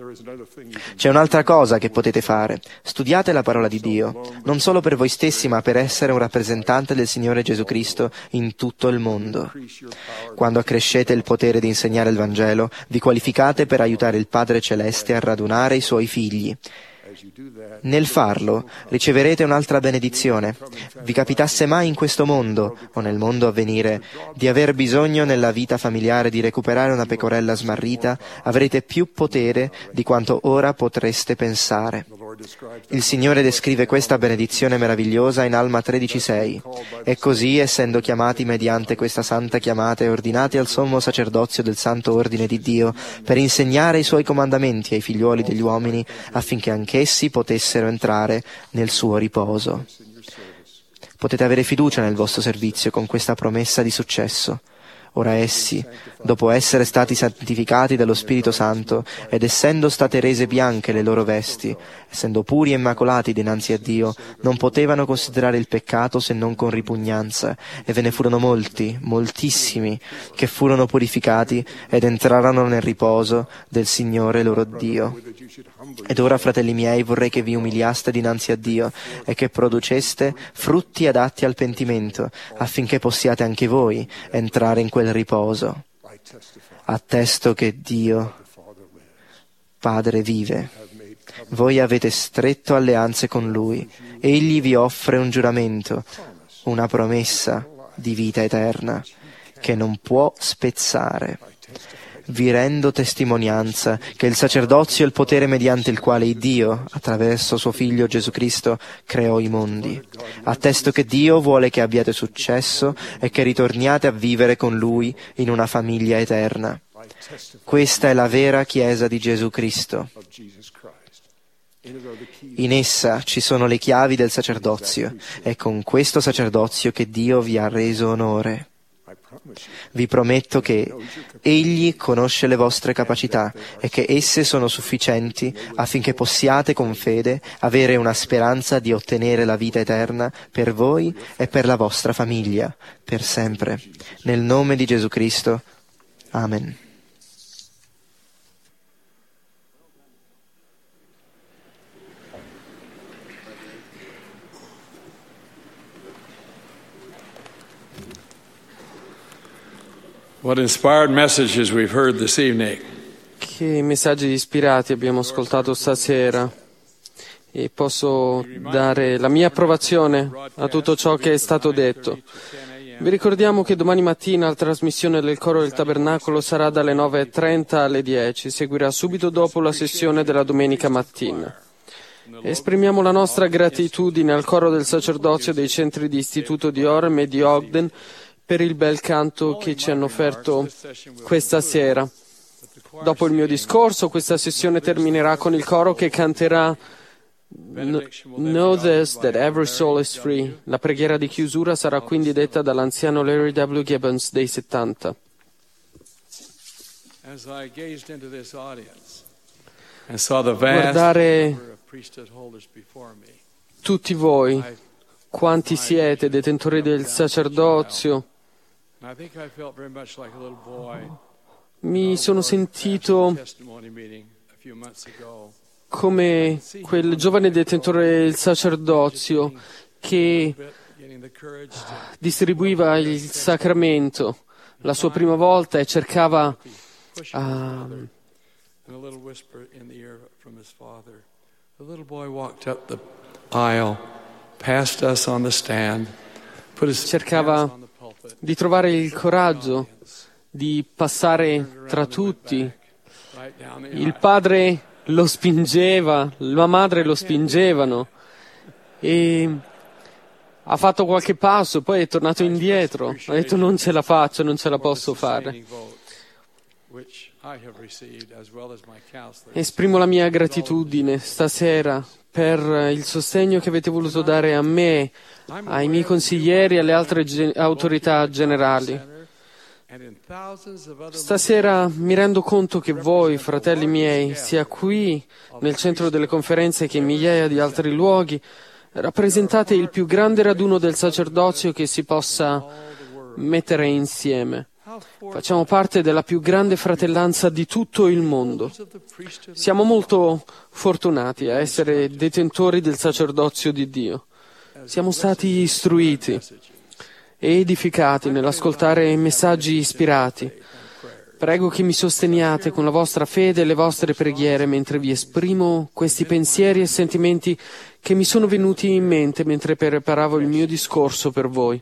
G: C'è un'altra cosa che potete fare. Studiate la parola di Dio, non solo per voi stessi, ma per essere un rappresentante del Signore Gesù Cristo in tutto il mondo. Quando accrescete il potere di insegnare il Vangelo, vi qualificate per aiutare il Padre Celeste a radunare i Suoi figli. Nel farlo riceverete un'altra benedizione. Vi capitasse mai in questo mondo, o nel mondo a venire, di aver bisogno nella vita familiare di recuperare una pecorella smarrita, avrete più potere di quanto ora potreste pensare. Il Signore descrive questa benedizione meravigliosa in Alma 13,6. E così, essendo chiamati mediante questa santa chiamata e ordinati al sommo sacerdozio del santo ordine di Dio, per insegnare i Suoi comandamenti ai figliuoli degli uomini, affinché anch'essi potessero entrare nel suo riposo. Potete avere fiducia nel vostro servizio con questa promessa di successo. Ora essi, dopo essere stati santificati dallo Spirito Santo ed essendo state rese bianche le loro vesti, essendo puri e immacolati dinanzi a Dio, non potevano considerare il peccato se non con ripugnanza, e ve ne furono molti, moltissimi, che furono purificati ed entrarono nel riposo del Signore loro Dio. Ed ora, fratelli miei, vorrei che vi umiliaste dinanzi a Dio e che produceste frutti adatti al pentimento, affinché possiate anche voi entrare in quel riposo. Attesto che Dio, Padre, vive. Voi avete stretto alleanze con Lui. Egli vi offre un giuramento, una promessa di vita eterna, che non può spezzare. Vi rendo testimonianza che il sacerdozio è il potere mediante il quale Dio, attraverso suo Figlio Gesù Cristo, creò i mondi. Attesto che Dio vuole che abbiate successo e che ritorniate a vivere con Lui in una famiglia eterna. Questa è la vera Chiesa di Gesù Cristo. In essa ci sono le chiavi del sacerdozio. È con questo sacerdozio che Dio vi ha reso onore. Vi prometto che Egli conosce le vostre capacità e che esse sono sufficienti affinché possiate con fede avere una speranza di ottenere la vita eterna per voi e per la vostra famiglia, per sempre. Nel nome di Gesù Cristo. Amen.
C: What inspired messages we've heard this evening.
B: Che messaggi ispirati abbiamo ascoltato stasera, e posso dare la mia approvazione a tutto ciò che è stato detto. Vi ricordiamo che domani mattina la trasmissione del Coro del Tabernacolo sarà dalle 9:30 alle 10, seguirà subito dopo la sessione della domenica mattina. Esprimiamo la nostra gratitudine al Coro del Sacerdozio dei Centri di Istituto di Orem e di Ogden per il bel canto che ci hanno offerto questa sera. Dopo il mio discorso, questa sessione terminerà con il coro che canterà Know this, that every soul is free. La preghiera di chiusura sarà quindi detta dall'anziano Larry W. Gibbons dei 70. Guardare tutti voi, quanti siete detentori del sacerdozio, mi sono sentito come quel giovane detentore del sacerdozio che distribuiva il sacramento la sua prima volta e cercava di trovare il coraggio di passare tra tutti. Il padre lo spingeva, la madre lo spingevano e ha fatto qualche passo, poi è tornato indietro, ha detto non ce la faccio, non ce la posso fare. Esprimo la mia gratitudine stasera per il sostegno che avete voluto dare a me, ai miei consiglieri e alle altre autorità generali. Stasera mi rendo conto che voi, fratelli miei, sia qui nel centro delle conferenze che in migliaia di altri luoghi, rappresentate il più grande raduno del sacerdozio che si possa mettere insieme. Facciamo parte della più grande fratellanza di tutto il mondo. Siamo molto fortunati a essere detentori del sacerdozio di Dio. Siamo stati istruiti e edificati nell'ascoltare messaggi ispirati. Prego che mi sosteniate con la vostra fede e le vostre preghiere mentre vi esprimo questi pensieri e sentimenti che mi sono venuti in mente mentre preparavo il mio discorso per voi.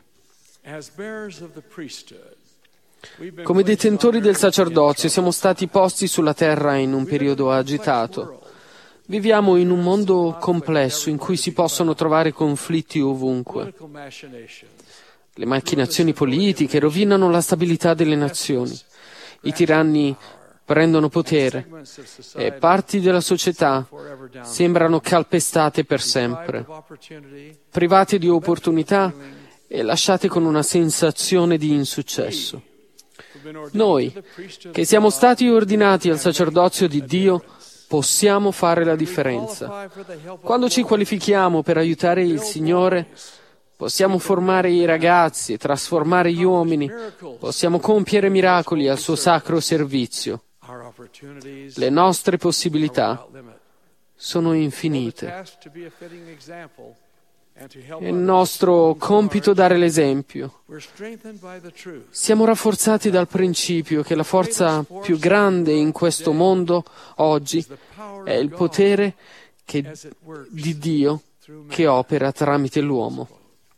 B: Come detentori del sacerdozio siamo stati posti sulla terra in un periodo agitato. Viviamo in un mondo complesso in cui si possono trovare conflitti ovunque. Le macchinazioni politiche rovinano la stabilità delle nazioni. I tiranni prendono potere e parti della società sembrano calpestate per sempre, private di opportunità e lasciate con una sensazione di insuccesso. Noi, che siamo stati ordinati al sacerdozio di Dio, possiamo fare la differenza. Quando ci qualifichiamo per aiutare il Signore, possiamo formare i ragazzi, trasformare gli uomini, possiamo compiere miracoli al suo sacro servizio. Le nostre possibilità sono infinite. È il nostro compito dare l'esempio. Siamo rafforzati dal principio che la forza più grande in questo mondo oggi è il potere di Dio che opera tramite l'uomo.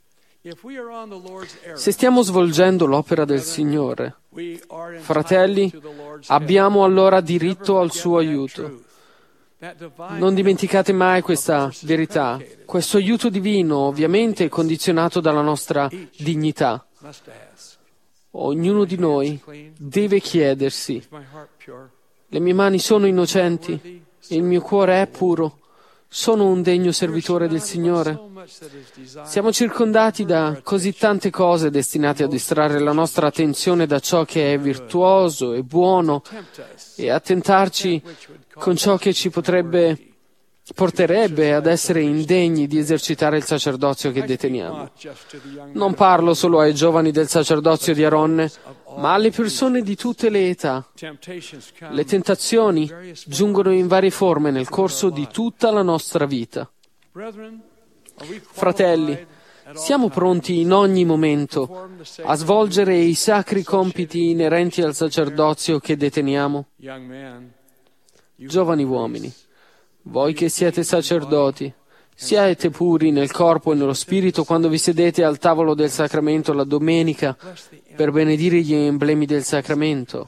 B: Se stiamo svolgendo l'opera del Signore, fratelli, abbiamo allora diritto al suo aiuto. Non dimenticate mai questa verità. Questo aiuto divino ovviamente è condizionato dalla nostra dignità. Ognuno di noi deve chiedersi: le mie mani sono innocenti? Il mio cuore è puro? Sono un degno servitore del Signore? Siamo circondati da così tante cose destinate a distrarre la nostra attenzione da ciò che è virtuoso e buono e a tentarci con ciò che ci porterebbe ad essere indegni di esercitare il sacerdozio che deteniamo. Non parlo solo ai giovani del sacerdozio di Aronne, ma alle persone di tutte le età. Le tentazioni giungono in varie forme nel corso di tutta la nostra vita. Fratelli, siamo pronti in ogni momento a svolgere i sacri compiti inerenti al sacerdozio che deteniamo? Giovani uomini, voi che siete sacerdoti, siate puri nel corpo e nello spirito quando vi sedete al tavolo del sacramento la domenica per benedire gli emblemi del sacramento.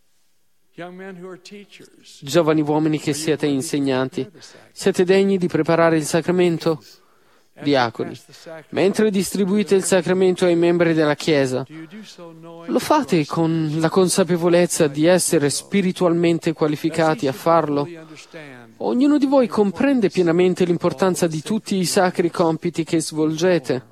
B: Giovani uomini che siete insegnanti, siete degni di preparare il sacramento? Diaconi, mentre distribuite il sacramento ai membri della Chiesa, lo fate con la consapevolezza di essere spiritualmente qualificati a farlo? Ognuno di voi comprende pienamente l'importanza di tutti i sacri compiti che svolgete?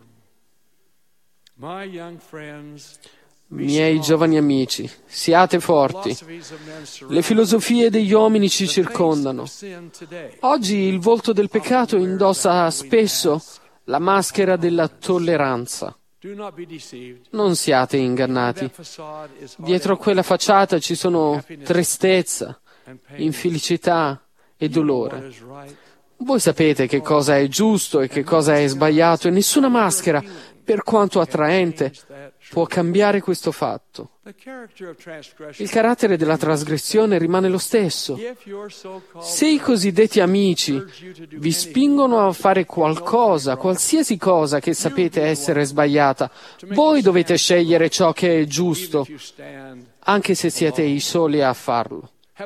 B: Miei giovani amici, siate forti. Le filosofie degli uomini ci circondano. Oggi il volto del peccato indossa spesso la maschera della tolleranza. Non siate ingannati. Dietro a quella facciata ci sono tristezza, infelicità e dolore. Voi sapete che cosa è giusto e che cosa è sbagliato e nessuna maschera, per quanto attraente, può cambiare questo fatto. Il carattere della trasgressione rimane lo stesso. Se i cosiddetti amici vi spingono a fare qualcosa, qualsiasi cosa che sapete essere sbagliata, voi dovete scegliere ciò che è giusto, anche se siete i soli a farlo.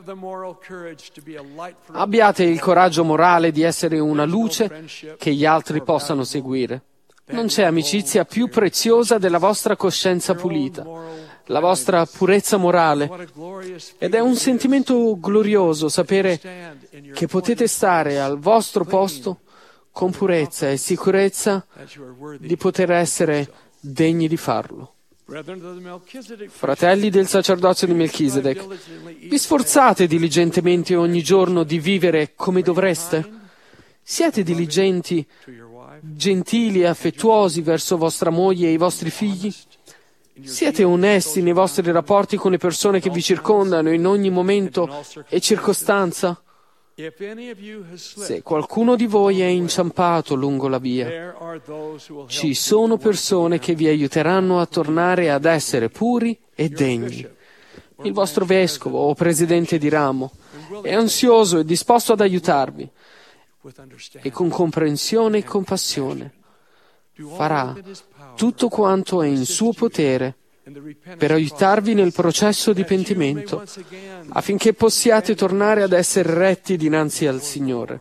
B: Abbiate il coraggio morale di essere una luce che gli altri possano seguire. Non c'è amicizia più preziosa della vostra coscienza pulita, la vostra purezza morale. Ed è un sentimento glorioso sapere che potete stare al vostro posto con purezza e sicurezza di poter essere degni di farlo. Fratelli del sacerdozio di Melchisedec, vi sforzate diligentemente ogni giorno di vivere come dovreste? Siete diligenti, gentili e affettuosi verso vostra moglie e i vostri figli? Siete onesti nei vostri rapporti con le persone che vi circondano in ogni momento e circostanza? Se qualcuno di voi è inciampato lungo la via, ci sono persone che vi aiuteranno a tornare ad essere puri e degni. Il vostro vescovo o presidente di ramo è ansioso e disposto ad aiutarvi e con comprensione e compassione farà tutto quanto è in suo potere per aiutarvi nel processo di pentimento, affinché possiate tornare ad essere retti dinanzi al Signore.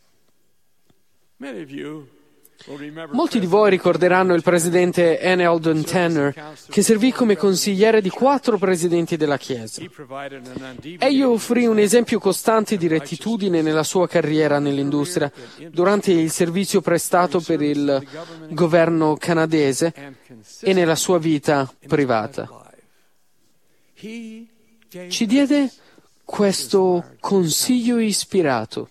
B: Molti di voi ricorderanno il presidente N. Eldon Tanner, che servì come consigliere di 4 presidenti della Chiesa. Egli offrì un esempio costante di rettitudine nella sua carriera nell'industria, durante il servizio prestato per il governo canadese e nella sua vita privata. Ci diede questo consiglio ispirato: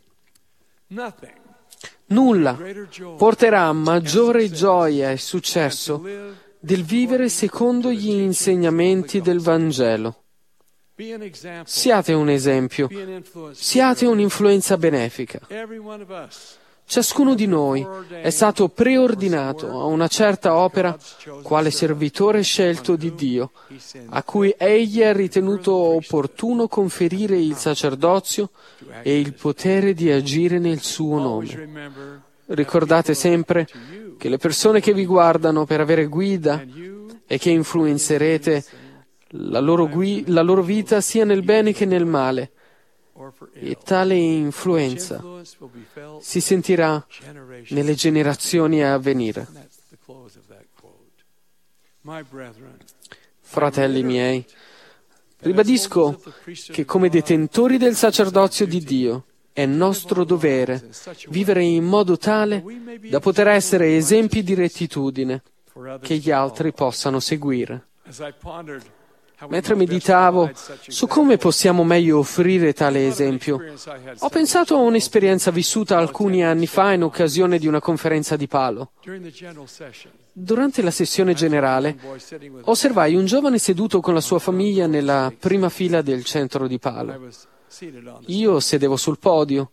B: nulla porterà a maggiore gioia e successo del vivere secondo gli insegnamenti del Vangelo. Siate un esempio, siate un'influenza benefica. Ciascuno di noi è stato preordinato a una certa opera quale servitore scelto di Dio, a cui Egli ha ritenuto opportuno conferire il sacerdozio e il potere di agire nel suo nome. Ricordate sempre che le persone che vi guardano per avere guida e che influenzerete la loro vita sia nel bene che nel male, e tale influenza si sentirà nelle generazioni a venire. Fratelli miei, ribadisco che come detentori del sacerdozio di Dio È nostro dovere vivere in modo tale da poter essere esempi di rettitudine che gli altri possano seguire. Mentre meditavo su come possiamo meglio offrire tale esempio, ho pensato a un'esperienza vissuta alcuni anni fa in occasione di una conferenza di Palo. Durante la sessione generale, osservai un giovane seduto con la sua famiglia nella prima fila del centro di Palo. Io sedevo sul podio.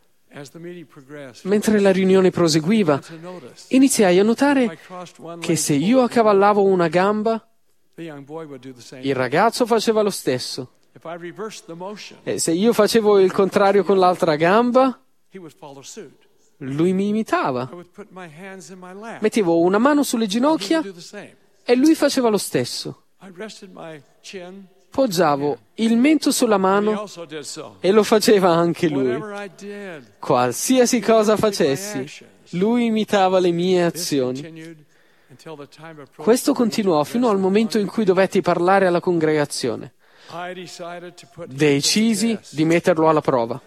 B: Mentre la riunione proseguiva, iniziai a notare che se io accavallavo una gamba, il ragazzo faceva lo stesso. E se io facevo il contrario con l'altra gamba, lui mi imitava. Mettevo una mano sulle ginocchia e lui faceva lo stesso. Poggiavo il mento sulla mano e lo faceva anche lui. Qualsiasi cosa facessi, lui imitava le mie azioni. Questo continuò fino al momento in cui dovetti parlare alla congregazione. Decisi di metterlo alla prova.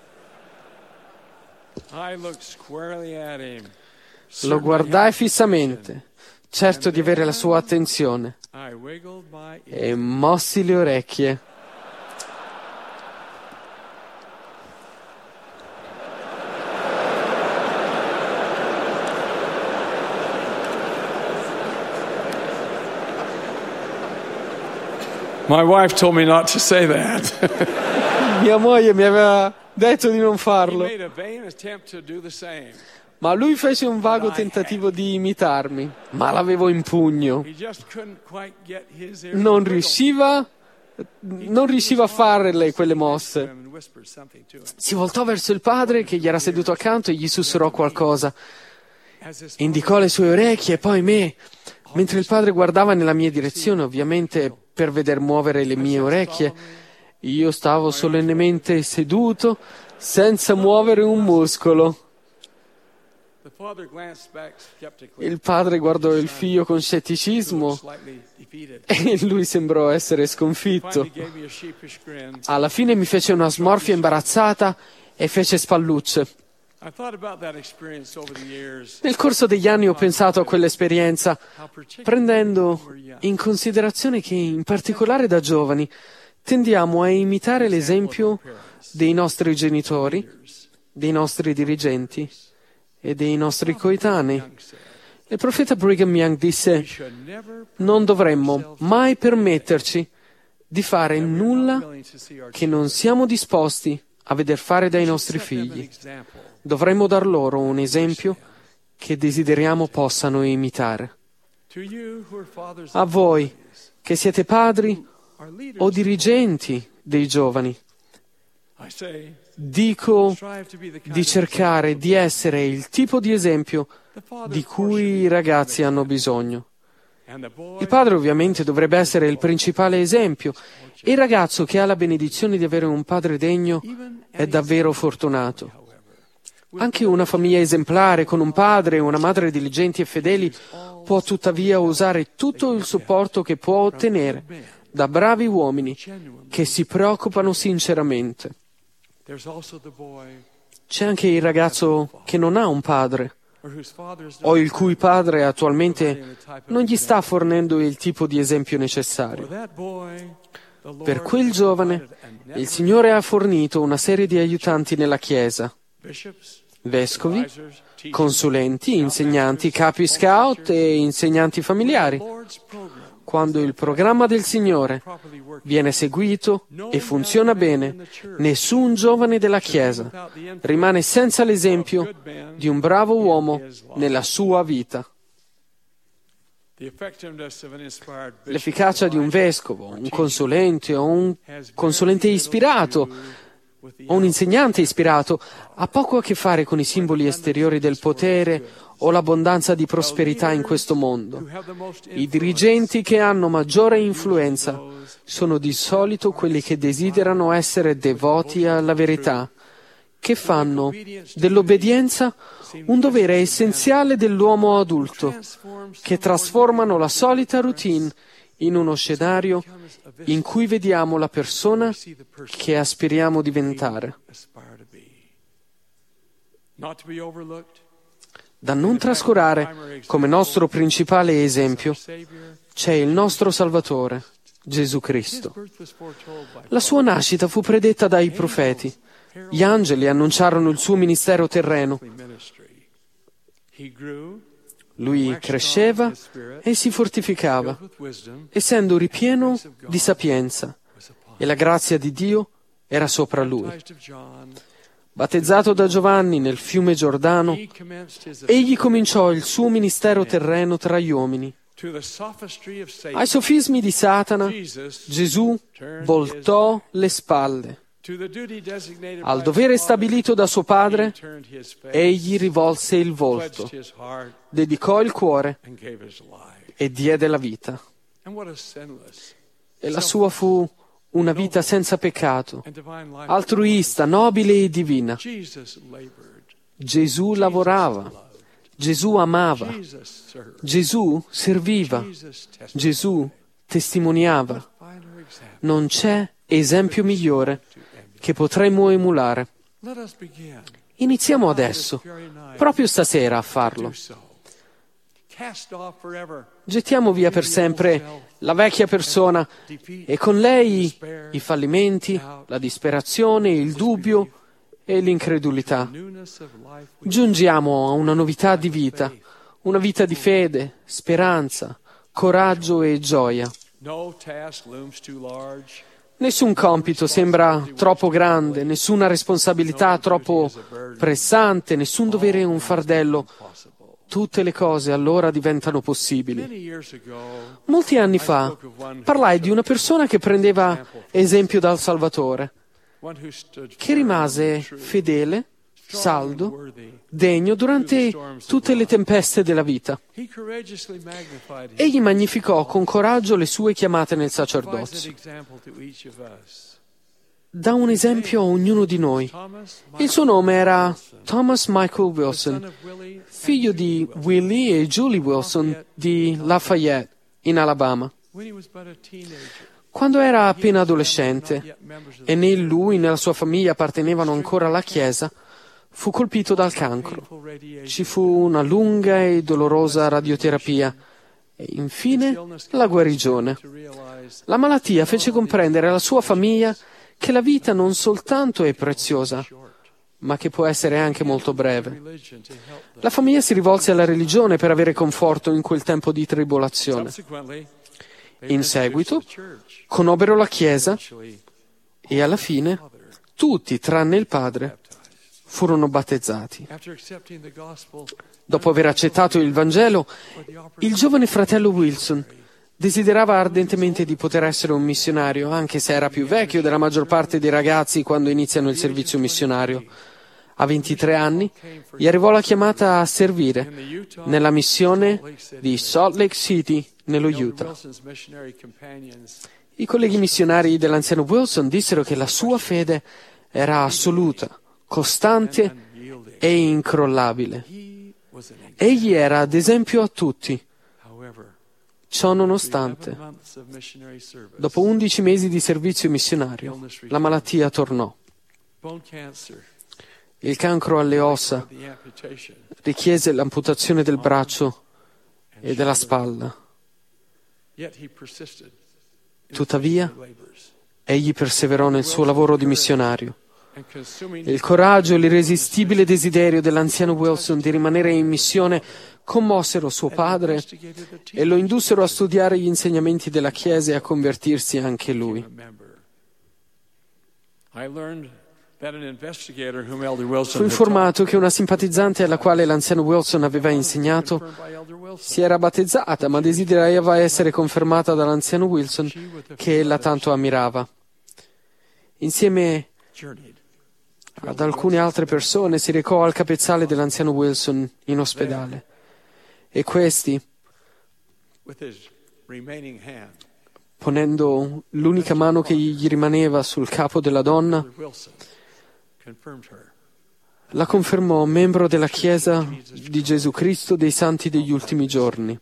B: Lo guardai fissamente, certo di avere la sua attenzione, e mossi le orecchie.
C: My wife told me not to say that.
B: Mia moglie mi aveva detto di non
C: He
B: farlo,
C: made a vain attempt to do the same.
B: ma lui fece un vago tentativo di imitarmi, ma l'avevo in pugno.
C: He just couldn't quite get his ears
B: Non
C: to
B: riusciva a farle quelle mosse.
C: wiggle and whispered something to him.
B: Si voltò verso il padre che gli era seduto accanto e gli sussurrò qualcosa.
C: As his
B: Indicò le sue orecchie e poi me. Mentre il padre guardava nella mia direzione, ovviamente per veder muovere le mie orecchie, io stavo solennemente seduto senza muovere un muscolo.
C: the father glanced back skeptically,
B: Il padre guardò il figlio con scetticismo
C: slightly defeated.
B: e lui sembrò essere sconfitto.
C: Finally gave me a sheepish grin.
B: Alla fine mi fece una smorfia imbarazzata e fece spallucce.
C: I thought about that experience over the years.
B: Nel corso degli anni ho pensato a quell'esperienza,
C: How particularly
B: prendendo in considerazione che, in particolare da giovani, tendiamo a imitare l'esempio dei nostri genitori, dei nostri dirigenti e dei nostri coetanei. Il profeta Brigham Young disse: non dovremmo mai permetterci di fare nulla che non siamo disposti a veder fare dai nostri figli. Dovremmo dar loro un esempio che desideriamo possano imitare. A voi, che siete padri o dirigenti dei giovani, dico di cercare di essere il tipo di esempio di cui i ragazzi hanno bisogno. Il padre ovviamente dovrebbe essere il principale esempio e il ragazzo che ha la benedizione di avere un padre degno è davvero fortunato. Anche una famiglia esemplare con un padre e una madre diligenti e fedeli può tuttavia usare tutto il supporto che può ottenere da bravi uomini che si preoccupano sinceramente. C'è anche il ragazzo che non ha un padre o il cui padre attualmente non gli sta fornendo il tipo di esempio necessario. Per quel giovane il Signore ha fornito una serie di aiutanti nella Chiesa: vescovi, consulenti, insegnanti, capi scout e insegnanti familiari. Quando il programma del Signore viene seguito e funziona bene, nessun giovane della Chiesa rimane senza l'esempio di un bravo uomo nella sua vita. L'efficacia di un vescovo, un consulente o un consulente ispirato o un insegnante ispirato ha poco a che fare con i simboli esteriori del potere o l'abbondanza di prosperità in questo mondo. I dirigenti che hanno maggiore influenza sono di solito quelli che desiderano essere devoti alla verità, che fanno dell'obbedienza un dovere essenziale dell'uomo adulto, che trasformano la solita routine in uno scenario in cui vediamo la persona che aspiriamo diventare. Da non trascurare, come nostro principale esempio, c'è il nostro Salvatore, Gesù Cristo. La sua nascita fu predetta dai profeti. Gli angeli annunciarono il suo ministero terreno. Lui cresceva e si fortificava, essendo ripieno di sapienza, e la grazia di Dio era sopra lui. Battezzato da Giovanni nel fiume Giordano, egli cominciò il suo ministero terreno tra gli uomini. Ai sofismi di Satana, Gesù voltò le spalle. Al dovere stabilito da suo Padre, egli rivolse il volto, dedicò il cuore e diede la vita. E la sua fu una vita senza peccato, altruista, nobile e divina. Gesù lavorava, Gesù amava, Gesù serviva, Gesù testimoniava. Non c'è esempio migliore che potremmo emulare. Iniziamo adesso, proprio stasera a farlo. Gettiamo via per sempre la vecchia persona e con lei i fallimenti, la disperazione, il dubbio e l'incredulità. Giungiamo a una novità di vita, una vita di fede, speranza, coraggio e gioia. Nessun compito sembra troppo grande, nessuna responsabilità troppo pressante, nessun dovere un fardello. Tutte le cose allora diventano possibili. Molti anni fa parlai di una persona che prendeva esempio dal Salvatore, che rimase fedele, saldo, degno durante tutte le tempeste della vita. Egli magnificò con coraggio le sue chiamate nel sacerdozio. Dà un esempio a ognuno di noi. Il suo nome era Thomas Michael Wilson, figlio di Willie e Julie Wilson di Lafayette, in Alabama. Quando era appena adolescente, e né lui né la sua famiglia appartenevano ancora alla Chiesa, fu colpito dal cancro. Ci fu una lunga e dolorosa radioterapia e infine la guarigione. La malattia fece comprendere alla sua famiglia che la vita non soltanto è preziosa, ma che può essere anche molto breve. La famiglia si rivolse alla religione per avere conforto in quel tempo di tribolazione. In seguito conobbero la Chiesa e alla fine tutti, tranne il padre, furono battezzati. Dopo aver accettato il Vangelo, il giovane fratello Wilson desiderava ardentemente di poter essere un missionario, anche se era più vecchio della maggior parte dei ragazzi quando iniziano il servizio missionario. A 23 anni gli arrivò la chiamata a servire nella missione di Salt Lake City, nello Utah. I colleghi missionari dell'anziano Wilson dissero che la sua fede era assoluta, costante e incrollabile. Egli era ad esempio a tutti. Ciò nonostante, dopo 11 mesi di servizio missionario, la malattia tornò. Il cancro alle ossa richiese l'amputazione del braccio e della spalla. Tuttavia, egli perseverò nel suo lavoro di missionario. Il coraggio e l'irresistibile desiderio dell'anziano Wilson di rimanere in missione commossero suo padre e lo indussero a studiare gli insegnamenti della Chiesa e a convertirsi anche lui. Fu informato che una simpatizzante alla quale l'anziano Wilson aveva insegnato si era battezzata, ma desiderava essere confermata dall'anziano Wilson che ella tanto ammirava. Insieme ad alcune altre persone si recò al capezzale dell'anziano Wilson in ospedale e questi, ponendo l'unica mano che gli rimaneva sul capo della donna, la confermò membro della Chiesa di Gesù Cristo dei Santi degli Ultimi Giorni.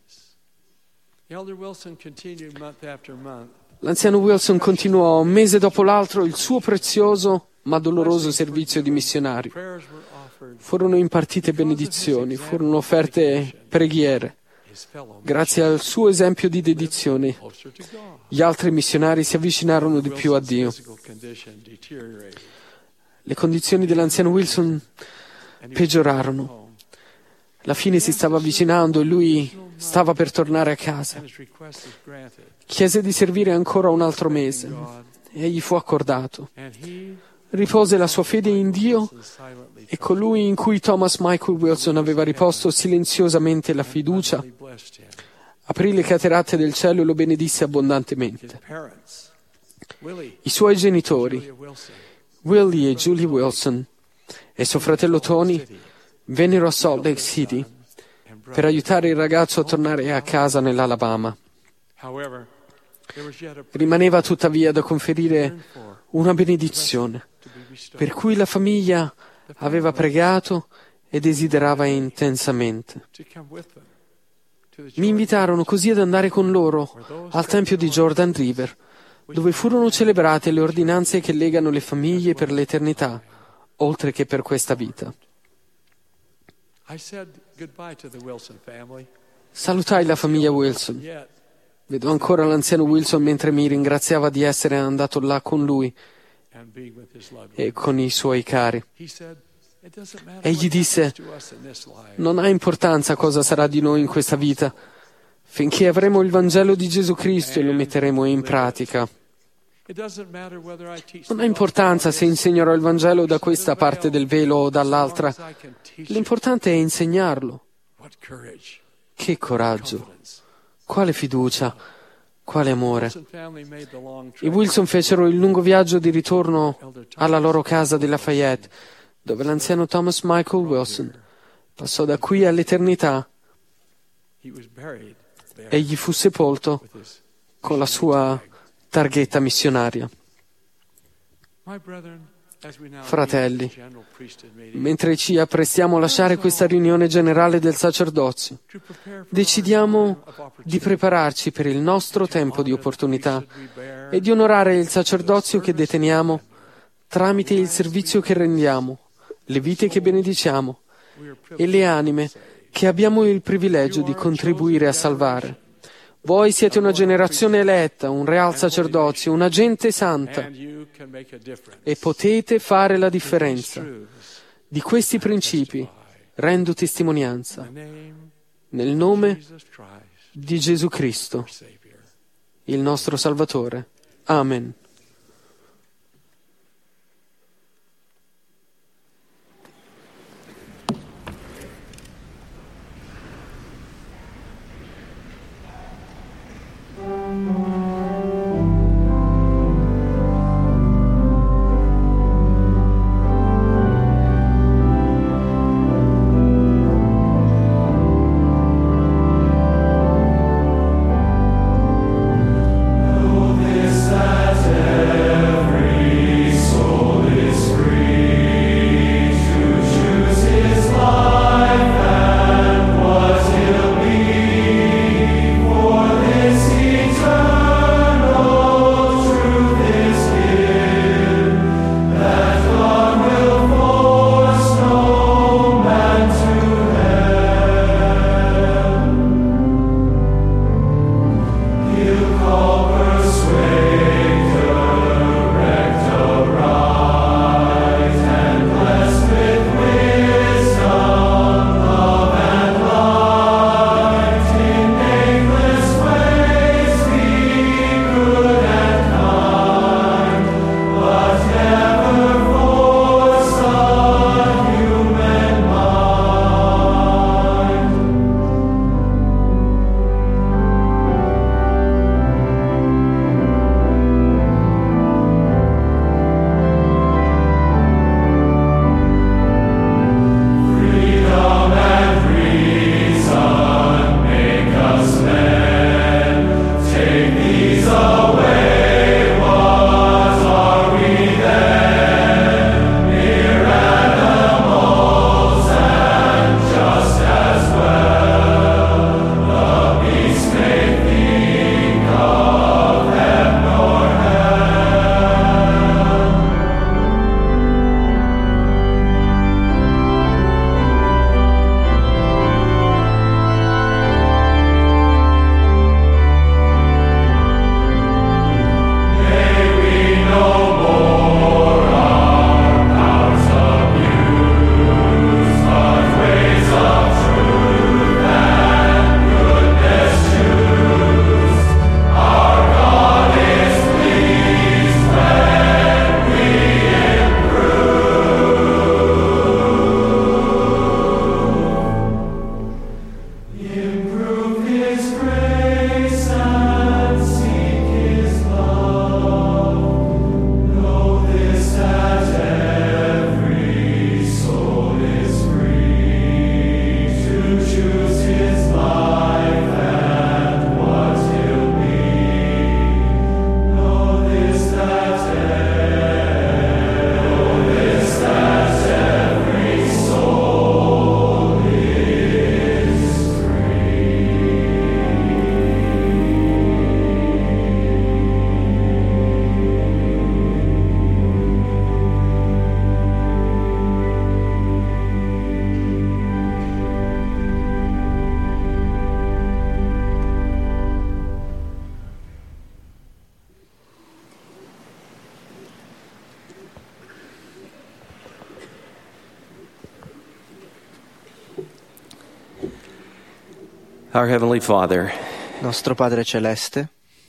B: L'anziano Wilson continuò mese dopo l'altro il suo prezioso ma doloroso servizio di missionario. furono impartite benedizioni, furono offerte preghiere. Grazie al suo esempio di dedizione, gli altri missionari si avvicinarono di più a Dio. Le condizioni dell'anziano Wilson peggiorarono. La fine si stava avvicinando e lui stava per tornare a casa. Chiese di servire ancora un altro mese e gli fu accordato. Ripose la sua fede in Dio e colui in cui Thomas Michael Wilson aveva riposto silenziosamente la fiducia aprì le cataratte del cielo e lo benedisse abbondantemente. I suoi genitori, Willie e Julie Wilson, e suo fratello Tony vennero a Salt Lake City per aiutare il ragazzo a tornare a casa nell'Alabama. Rimaneva tuttavia da conferire una benedizione, per cui la famiglia aveva pregato e desiderava intensamente. Mi invitarono così ad andare con loro al tempio di Jordan River, dove furono celebrate le ordinanze che legano le famiglie per l'eternità, oltre che per questa vita. Salutai la famiglia Wilson. Vedo ancora l'anziano Wilson mentre mi ringraziava di essere andato là con lui e con i suoi cari. Egli disse: non ha importanza cosa sarà di noi in questa vita, finché avremo il Vangelo di Gesù Cristo e lo metteremo in pratica. Non ha importanza se insegnerò il Vangelo da questa parte del velo o dall'altra. L'importante è insegnarlo. Che coraggio, quale fiducia, quale amore. I Wilson fecero il lungo viaggio di ritorno alla loro casa di Lafayette, dove l'anziano Thomas Michael Wilson passò da qui all'eternità. Egli fu sepolto con la sua targhetta missionaria. Fratelli, mentre ci apprestiamo a lasciare questa riunione generale del sacerdozio, decidiamo di prepararci per il nostro tempo di opportunità e di onorare il sacerdozio che deteniamo tramite il servizio che rendiamo, le vite che benediciamo e le anime che abbiamo il privilegio di contribuire a salvare. Voi siete una generazione eletta, un real sacerdozio, una gente santa e potete fare la differenza. Di questi principi rendo testimonianza nel nome di Gesù Cristo, il nostro Salvatore. Amen.
D: This
I: Our Heavenly Father,
G: Nostro Padre Celeste,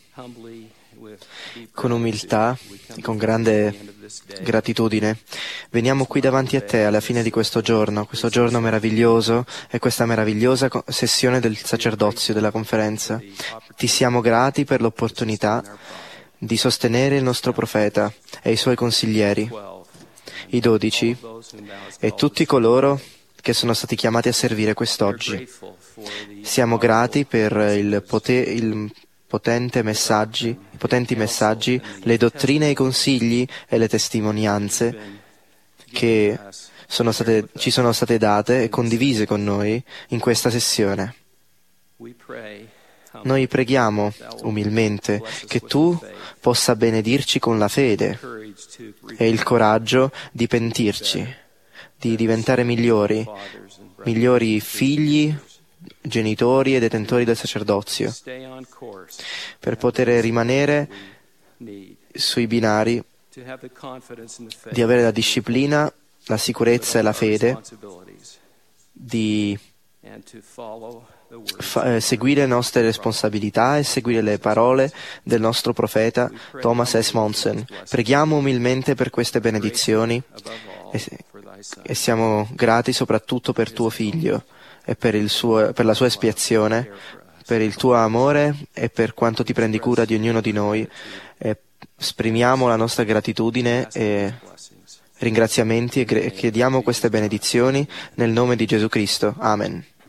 G: con umiltà e con grande gratitudine, veniamo qui davanti a Te alla fine di questo giorno meraviglioso e questa meravigliosa sessione del sacerdozio della conferenza. Ti siamo grati per l'opportunità di sostenere il nostro profeta e i suoi consiglieri, i 12 e tutti coloro che sono stati chiamati a servire quest'oggi. Siamo grati per i potenti messaggi, le dottrine e i consigli e le testimonianze che ci sono state date e condivise con noi in questa sessione. Noi preghiamo umilmente che Tu possa benedirci con la fede e il coraggio di pentirci, di diventare migliori figli, genitori e detentori del sacerdozio, per poter rimanere sui binari, di avere la disciplina, la sicurezza e la fede, di seguire le nostre responsabilità e seguire le parole del nostro profeta Thomas S. Monson. Preghiamo umilmente per queste benedizioni e siamo grati soprattutto per Tuo Figlio e per la sua espiazione, per il Tuo amore e per quanto Ti prendi cura di ognuno di noi. E esprimiamo la nostra gratitudine e ringraziamenti e chiediamo queste benedizioni nel nome di Gesù Cristo. Amen.